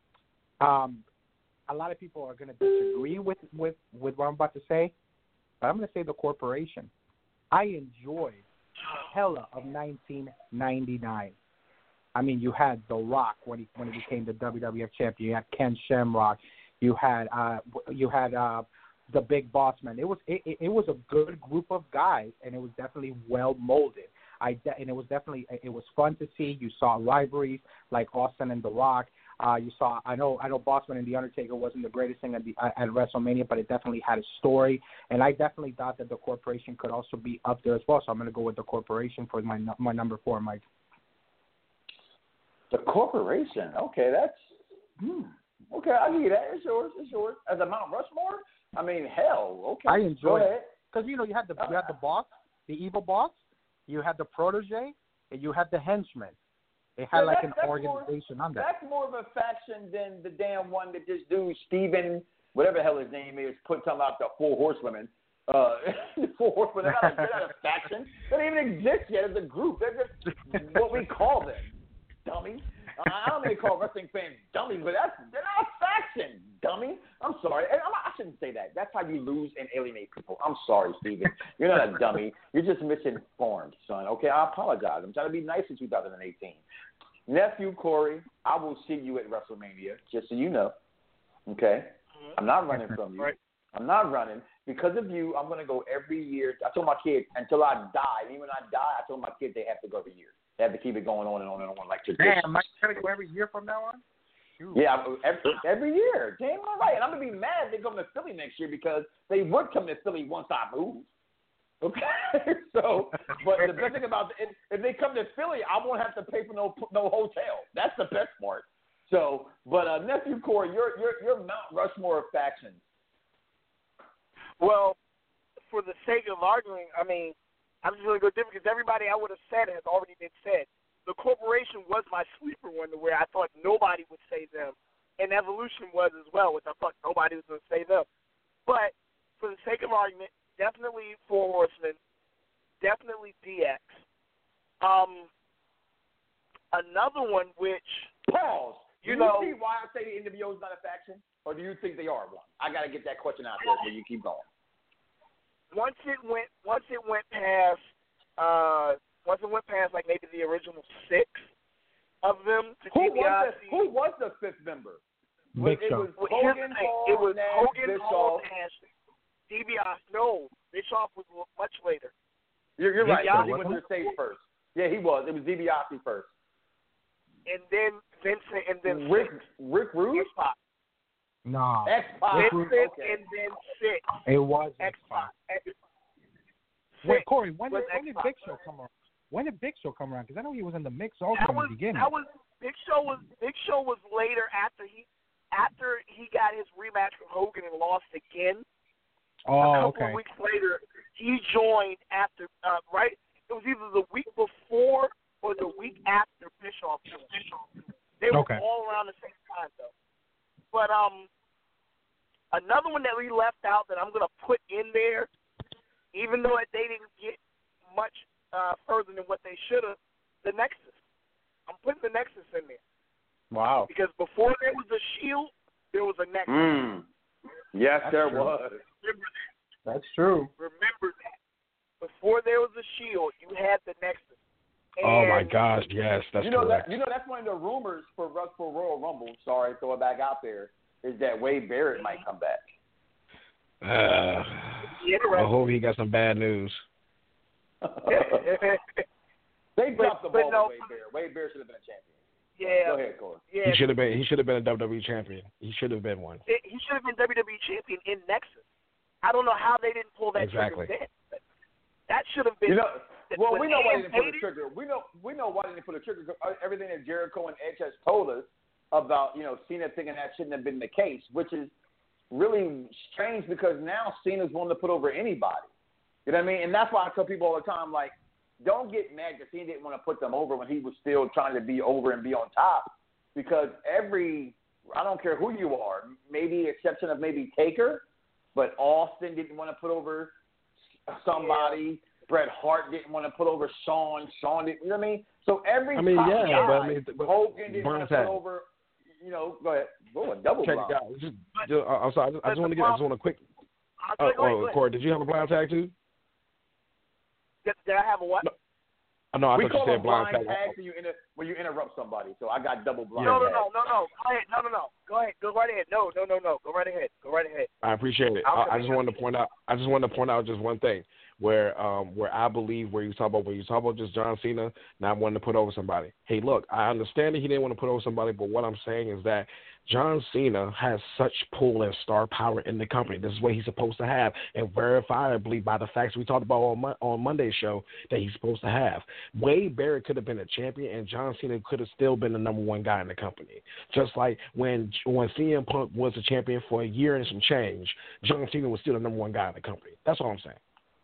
a lot of people are going to disagree with what I'm about to say, but I'm going to say the Corporation. I enjoyed hella of 1999. I mean, you had The Rock when he became the WWF champion. You had Ken Shamrock. You had the Big Boss Man. It was a good group of guys, and it was definitely well molded. It was fun to see. You saw rivalries like Austin and The Rock. You saw. I know Bossman and The Undertaker wasn't the greatest thing at WrestleMania, but it definitely had a story. And I definitely thought that the Corporation could also be up there as well. So I'm going to go with the Corporation for my number 4, Mike. The Corporation. Okay, that's. Okay, I'll give you that. It's yours. As a Mount Rushmore, I mean, hell. Okay, I enjoy it because you had the boss, the evil boss, you had the protege, and you had the henchman. It had an organization under. That's more of a faction than the damn one that this dude Steven, whatever the hell his name is, put talking about the Four Horsemen. The Four Horsemen, they're not a faction. They don't even exist yet as a group. They're just what we call them, dummies. I don't mean to call wrestling fans dummies, but they're not a faction, dummy. I'm sorry. I shouldn't say that. That's how you lose and alienate people. I'm sorry, Steven. You're not a dummy. You're just misinformed, son. Okay, I apologize. I'm trying to be nice in 2018. Nephew Corey, I will see you at WrestleMania, just so you know. Okay? I'm not running from you. I'm not running. Because of you, I'm going to go every year. I told my kids, until I die, and even when I die, I told my kids they have to go every year. They have to keep it going on and on and on like tradition. Damn, am I going to go every year from now on? Shoot. Yeah, every year. Damn right. And I'm going to be mad if they come to Philly next year because they would come to Philly once I move. Okay? So, but the best thing about it, if they come to Philly, I won't have to pay for no hotel. That's the best part. So, but Nephew Corey, your Mount Rushmore of factions. Well, for the sake of arguing, I mean, I'm just going to go different because everybody I would have said has already been said. The Corporation was my sleeper one where I thought nobody would say them. And Evolution was as well, which I thought nobody was going to say them. But for the sake of argument, definitely Four Horsemen, definitely DX. Another one which... Pause. You do know, you see why I say the NWO is not a faction? Or do you think they are one? I got to get that question out there so you keep going. Once it went past like maybe the original 6 of them to DiBiase. Who was the 5th member? It was Hogan, Hall, Nash, DiBiase. No, Bischoff was much later. You're right. He went to the stage first. Yeah, he was. It was DiBiase first. And then Vincent, and then Rick Rude? X-Pac. Nah. X-Pac. Vincent, Okay. and then Sid. It was X-Pac. Wait, Corey, when did X-Pac. Big Show come around? When did Big Show come around? Because I know he was in the mix also in the beginning. Big Show was later after he got his rematch with Hogan and lost again. Oh, a couple of weeks later, he joined after right. It was either the week before or the week after Bischoff. They were all around the same time though. But another one that we left out that I'm gonna put in there, even though they didn't get much further than what they should have, the Nexus. I'm putting the Nexus in there. Wow. Because before there was a Shield, there was a Nexus. Yes, That's there true. was. Remember that. That's true. Remember that. Before there was a Shield, you had the Nexus. Oh my gosh, yes, that's correct. That's one of the rumors for Royal Rumble. Sorry, throw it back out there. Is that Wade Barrett might come back? I hope he got some bad news. They dropped the ball no, with Wade Barrett. Wade Barrett should have been a champion. Yeah. Go ahead, Corey. Yeah. He should have been a WWE champion. He should have been one. He should have been WWE champion in Nexus. I don't know how they didn't pull that trigger then. That should have been. Well, we know why they didn't pull the trigger. We know why they didn't pull the trigger. Everything that Jericho and Edge has told us about, Cena thinking that shouldn't have been the case, which is really strange because now Cena's willing to put over anybody. You know what I mean? And that's why I tell people all the time, like, don't get mad that Cena didn't want to put them over when he was still trying to be over and be on top. Because I don't care who you are, maybe exception of maybe Taker, but Austin didn't want to put over somebody. Yeah. Bret Hart didn't want to put over Shawn. Shawn didn't, you know what I mean? So every guy, Hogan didn't want to put over, go ahead. Go a double block. I'm sorry. I just want to get a quick. Corey, did you have a blind tag too? Did I have a what? No, I we thought call you said a blind tag when you interrupt somebody. So I got double blind. No. Go ahead. No. Go ahead. Go right ahead. No. Go right ahead. I appreciate it. I just wanted to point out just one thing where I believe when you talk about just John Cena not wanting to put over somebody. Hey, look, I understand that he didn't want to put over somebody, but what I'm saying is that John Cena has such pull and star power in the company. This is what he's supposed to have, and verifiably by the facts we talked about on Monday's show that he's supposed to have. Wade Barrett could have been a champion, and John Cena could have still been the number one guy in the company. Just like when CM Punk was a champion for a year and some change, John Cena was still the number one guy in the company. That's all I'm saying.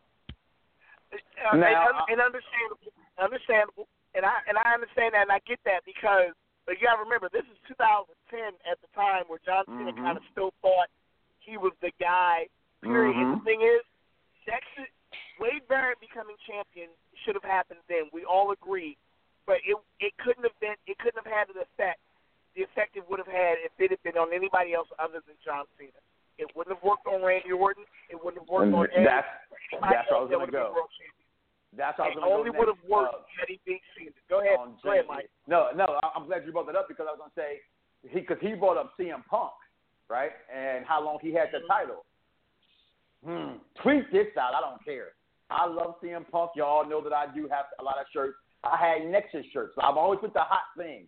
Understandable, and I understand that, and I get that because. But you got to remember, this is 2010 at the time where John Cena kind of still thought he was the guy, period. And the thing is, Wade Barrett becoming champion should have happened then. We all agree. But it couldn't have had the effect it would have had if it had been on anybody else other than John Cena. It wouldn't have worked on Randy Orton. It wouldn't have worked on Edge. That's how I was going to go. That's how I was going to go. It only would have worked had he beat Cena. Go ahead, Mike. No, I'm glad you brought that up because I was going to say, because he brought up CM Punk, right, and how long he had the title. Tweet this out. I don't care. I love CM Punk. Y'all know that I do have a lot of shirts. I had Nexus shirts. I've always put the hot thing.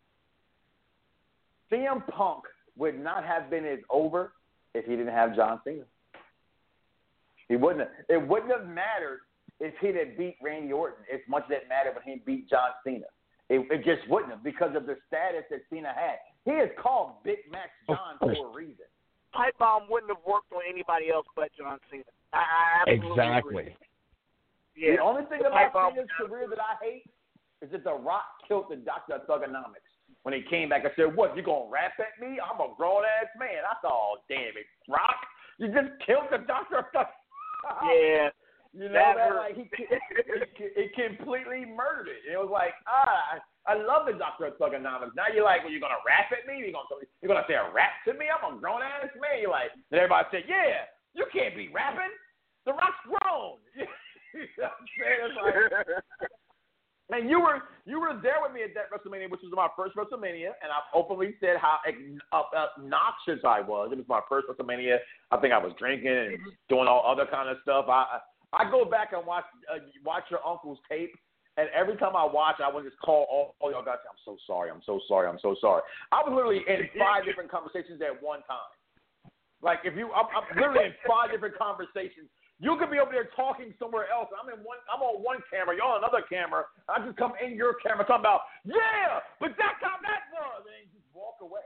CM Punk would not have been as over if he didn't have John Cena. He wouldn't have. It wouldn't have mattered if he had beat Randy Orton as much as it mattered when he beat John Cena. It just wouldn't have because of the status that Cena had. He is called Big Mac John for a reason. Pipe bomb wouldn't have worked on anybody else but John Cena. I absolutely agree. Yeah. The only thing about Cena's career that I hate is that The Rock killed the Dr. Thugonomics. When he came back and said, what, you going to rap at me? I'm a grown-ass man. I thought, oh, damn it, Rock. You just killed the Dr. Thugonomics. Yeah. You know that like he completely murdered it. It was like, I love the Dr. Thugonomics. Now you're like, well, you're gonna rap at me? You're gonna say a rap to me? I'm a grown ass man. You're like, and everybody said, yeah, you can't be rapping. The Rock's grown. You know what I'm saying? It's like, and you were there with me at that WrestleMania, which was my first WrestleMania, and I've openly said how obnoxious I was. It was my first WrestleMania. I think I was drinking and doing all other kind of stuff. I go back and watch your uncle's tape, And every time I watch, I would just call all y'all guys. I'm so sorry. I'm so sorry. I'm so sorry. I was literally in 5 different conversations at one time. Like I'm literally in 5 different conversations. You could be over there talking somewhere else. I'm on one camera. You're on another camera. I just come in your camera talking about, yeah, but that's how that was, and just walk away.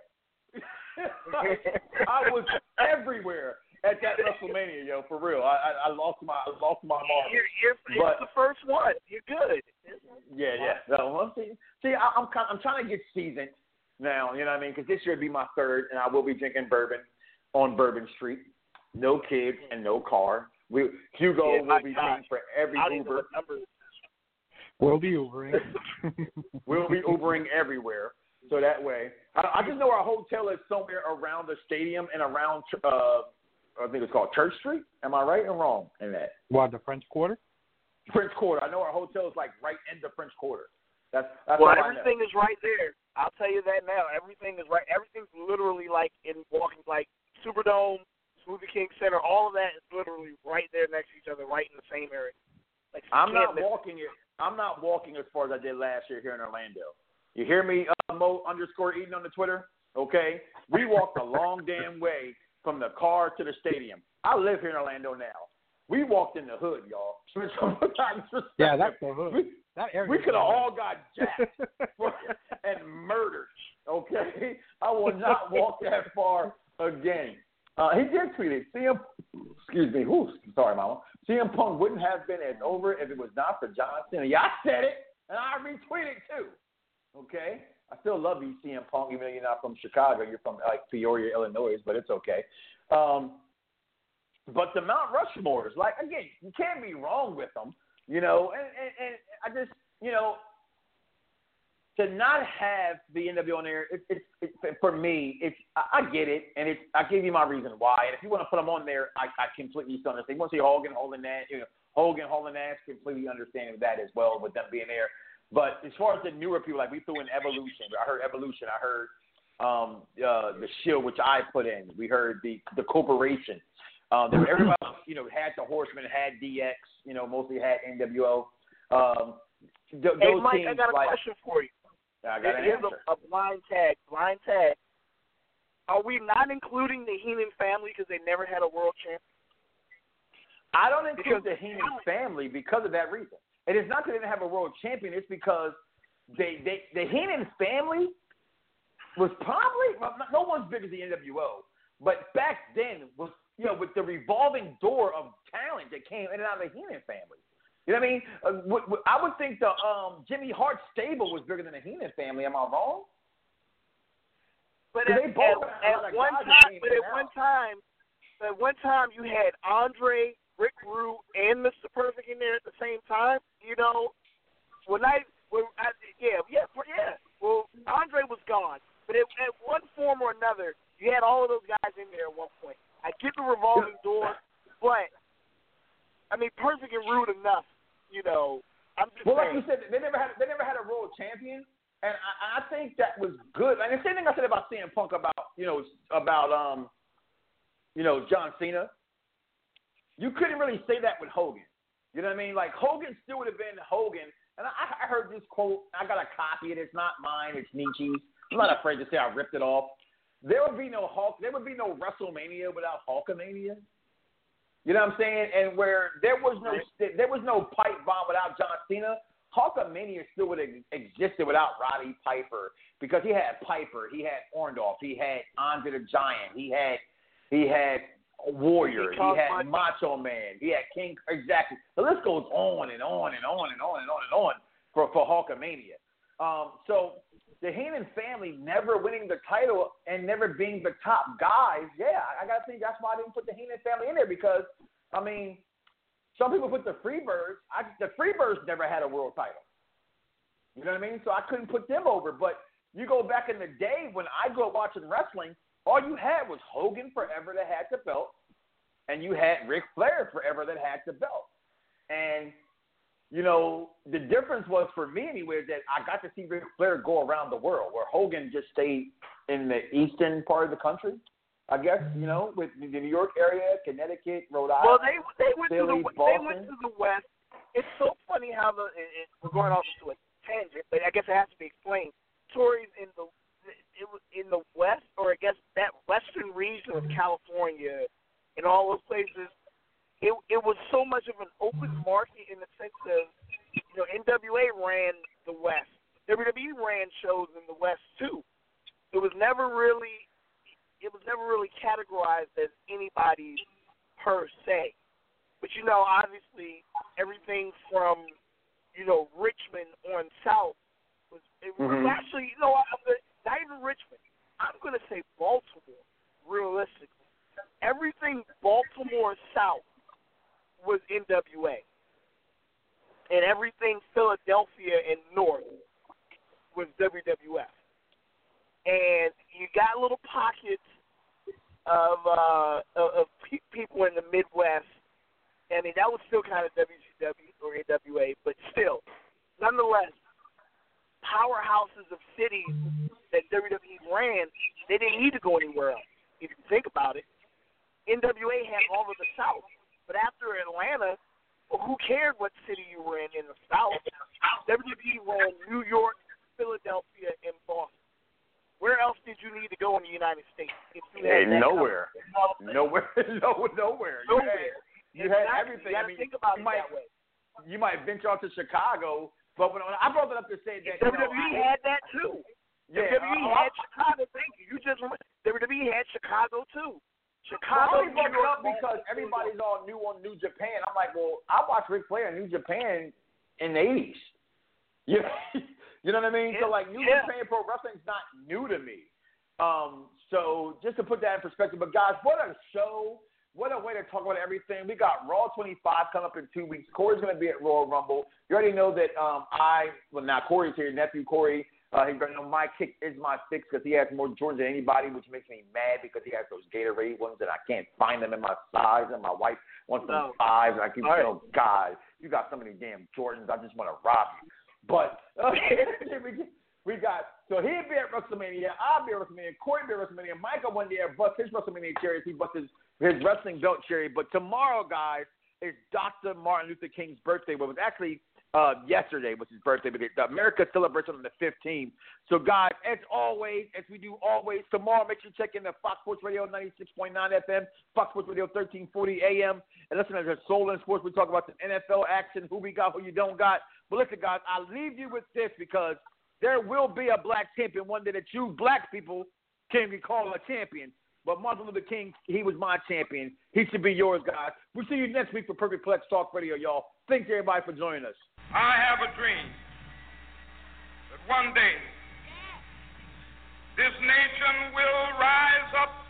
I was everywhere at that WrestleMania, yo, for real. I lost my marbles. You're the first one. You're good. Yeah. So, see, I'm trying to get seasoned now. You know what I mean? Because this year would be my 3rd, and I will be drinking bourbon on Bourbon Street. No kids and no car. Hugo will be paying for every Uber. We'll be Ubering. We'll be Ubering everywhere. So that way, I just know our hotel is somewhere around the stadium and around, I think it's called Church Street. Am I right or wrong in that? What, the French Quarter? French Quarter. I know our hotel is like right in the French Quarter. That's well, everything is right there. I'll tell you that now. Everything is right. Everything's literally like in walking, like Superdome, Smoothie King Center. All of that is literally right there next to each other, right in the same area. Like, I'm not walking as far as I did last year here in Orlando. You hear me, Mo_Eden on the Twitter? Okay? We walked a long damn way from the car to the stadium. I live here in Orlando now. We walked in the hood, y'all. Yeah, that's the hood. We could have all got jacked and murdered, okay? I will not walk that far again. He did tweet it. Sorry, Mama. CM Punk wouldn't have been as over if it was not for John Cena. Yeah, I said it, and I retweeted too. Okay? I still love you, CM Punk, even though you're not from Chicago. You're from, like, Peoria, Illinois, but it's okay. But the Mount Rushmores, like, again, you can't be wrong with them, you know, and I just, you know, to not have the NWO on there, it's for me, I get it, and I give you my reason why. And if you want to put them on there, I completely understand. You want to see Hogan hauling ass, completely understanding that as well with them being there. But as far as the newer people, like we threw in Evolution. I heard Evolution. I heard the Shield, which I put in. We heard the Corporation. Everybody, you know, had the Horsemen, had DX, you know, mostly had NWO. Hey, Mike, I got a question for you. I got an answer. Here's a blind tag. Are we not including the Heenan family because they never had a world champion? I don't include the Heenan family because of that reason. It is not that they didn't have a world champion. It's because the Heenan family was probably no one's bigger than the NWO, but back then was, you know, with the revolving door of talent that came in and out of the Heenan family. You know what I mean? I would think the Jimmy Hart stable was bigger than the Heenan family. Am I wrong? But at one time you had Andre, Rick Rude, and Mr. Perfect in there at the same time. You know, Well, Andre was gone, but at one form or another, you had all of those guys in there at one point. I get the revolving door, but I mean, Perfect and Rude enough. You know, I'm just saying. Like you said, they never had a world champion, and I think that was good. And the same thing I said about CM Punk about John Cena. You couldn't really say that with Hogan. You know what I mean? Like Hogan still would have been Hogan. And I heard this quote. I got a copy of it. It's not mine. It's Nietzsche's. I'm not afraid to say I ripped it off. There would be no WrestleMania without Hulkamania. You know what I'm saying? And where there was no pipe bomb without John Cena, Hulkamania still would have existed without Roddy Piper, because he had Piper, he had Orndorff, he had Andre the Giant, he had Warrior, he had Macho Man, he had King. Exactly. The list goes on and on and on and on and on and on for Hulkamania. So the Heenan family never winning the title and never being the top guys, I got to think that's why I didn't put the Heenan family in there, because, I mean, some people put the Freebirds. The Freebirds never had a world title. You know what I mean? So I couldn't put them over. But you go back in the day when I grew up watching wrestling, all you had was Hogan forever that had the belt, and you had Ric Flair forever that had the belt. And you know, the difference was for me anyway that I got to see Ric Flair go around the world, where Hogan just stayed in the eastern part of the country, I guess, you know, with the New York area, Connecticut, Rhode Island. Well, they went Philly, to the Boston. They went to the West. it's so funny how we're going off into a tangent, but I guess it has to be explained. Tories in the West, or I guess that western region of California and all those places, it was so much of an open market in the sense of, NWA ran the West. WWE ran shows in the West too. It was never really categorized as anybody's per se. But obviously everything from Richmond on south was actually not even Richmond. I'm gonna say Baltimore. Realistically, everything Baltimore south was NWA, and everything Philadelphia and north was WWF. And you got little pockets of people in the Midwest. I mean, that was still kind of WCW or AWA, but still, nonetheless, powerhouses of cities that WWE ran, they didn't need to go anywhere else. If you think about it, NWA had all of the South. But after Atlanta, who cared what city you were in the South? WWE ran New York, Philadelphia, and Boston. Where else did you need to go in the United States? Nowhere. Nowhere. You had everything. You think about it that way. You might venture out to Chicago, but when I brought it up to say that WWE had that too. Yeah, WWE had Chicago. Thank you. WWE had Chicago too. Chicago, New York, because everybody's all new on New Japan. I'm like, well, I watched Ric Flair in New Japan in the 80s. You know what I mean? Yeah. So, like, New Japan Pro Wrestling's not new to me. So, just to put that in perspective. But, guys, what a show. What a way to talk about everything. We got Raw 25 coming up in 2 weeks. Corey's going to be at Royal Rumble. You already know that now Corey's here, nephew Corey. He's going to know my kick is my fix because he has more Jordans than anybody, which makes me mad because he has those Gatorade ones and I can't find them in my size, and my wife wants them 5, and I keep saying, oh, God, you got so many damn Jordans, I just want to rob you. But we got, so he'll be at WrestleMania, I'll be at WrestleMania, Corey will be at WrestleMania, Michael one day busts his WrestleMania cherry, he busts his wrestling belt cherry. But tomorrow, guys, is Dr. Martin Luther King's birthday, but it was actually yesterday was his birthday, because America celebrates on the 15th. So, guys, as always, as we do always, tomorrow, make sure you check in the Fox Sports Radio 96.9 FM, Fox Sports Radio 1340 AM, and listen to the Soul in Sports. We talk about the NFL action, who we got, who you don't got. But listen, guys, I'll leave you with this, because there will be a black champion one day that you black people can be called a champion. But Martin Luther King, he was my champion. He should be yours, guys. We'll see you next week for Perfect Plex Talk Radio, y'all. Thanks, everybody, for joining us. I have a dream that one day this nation will rise up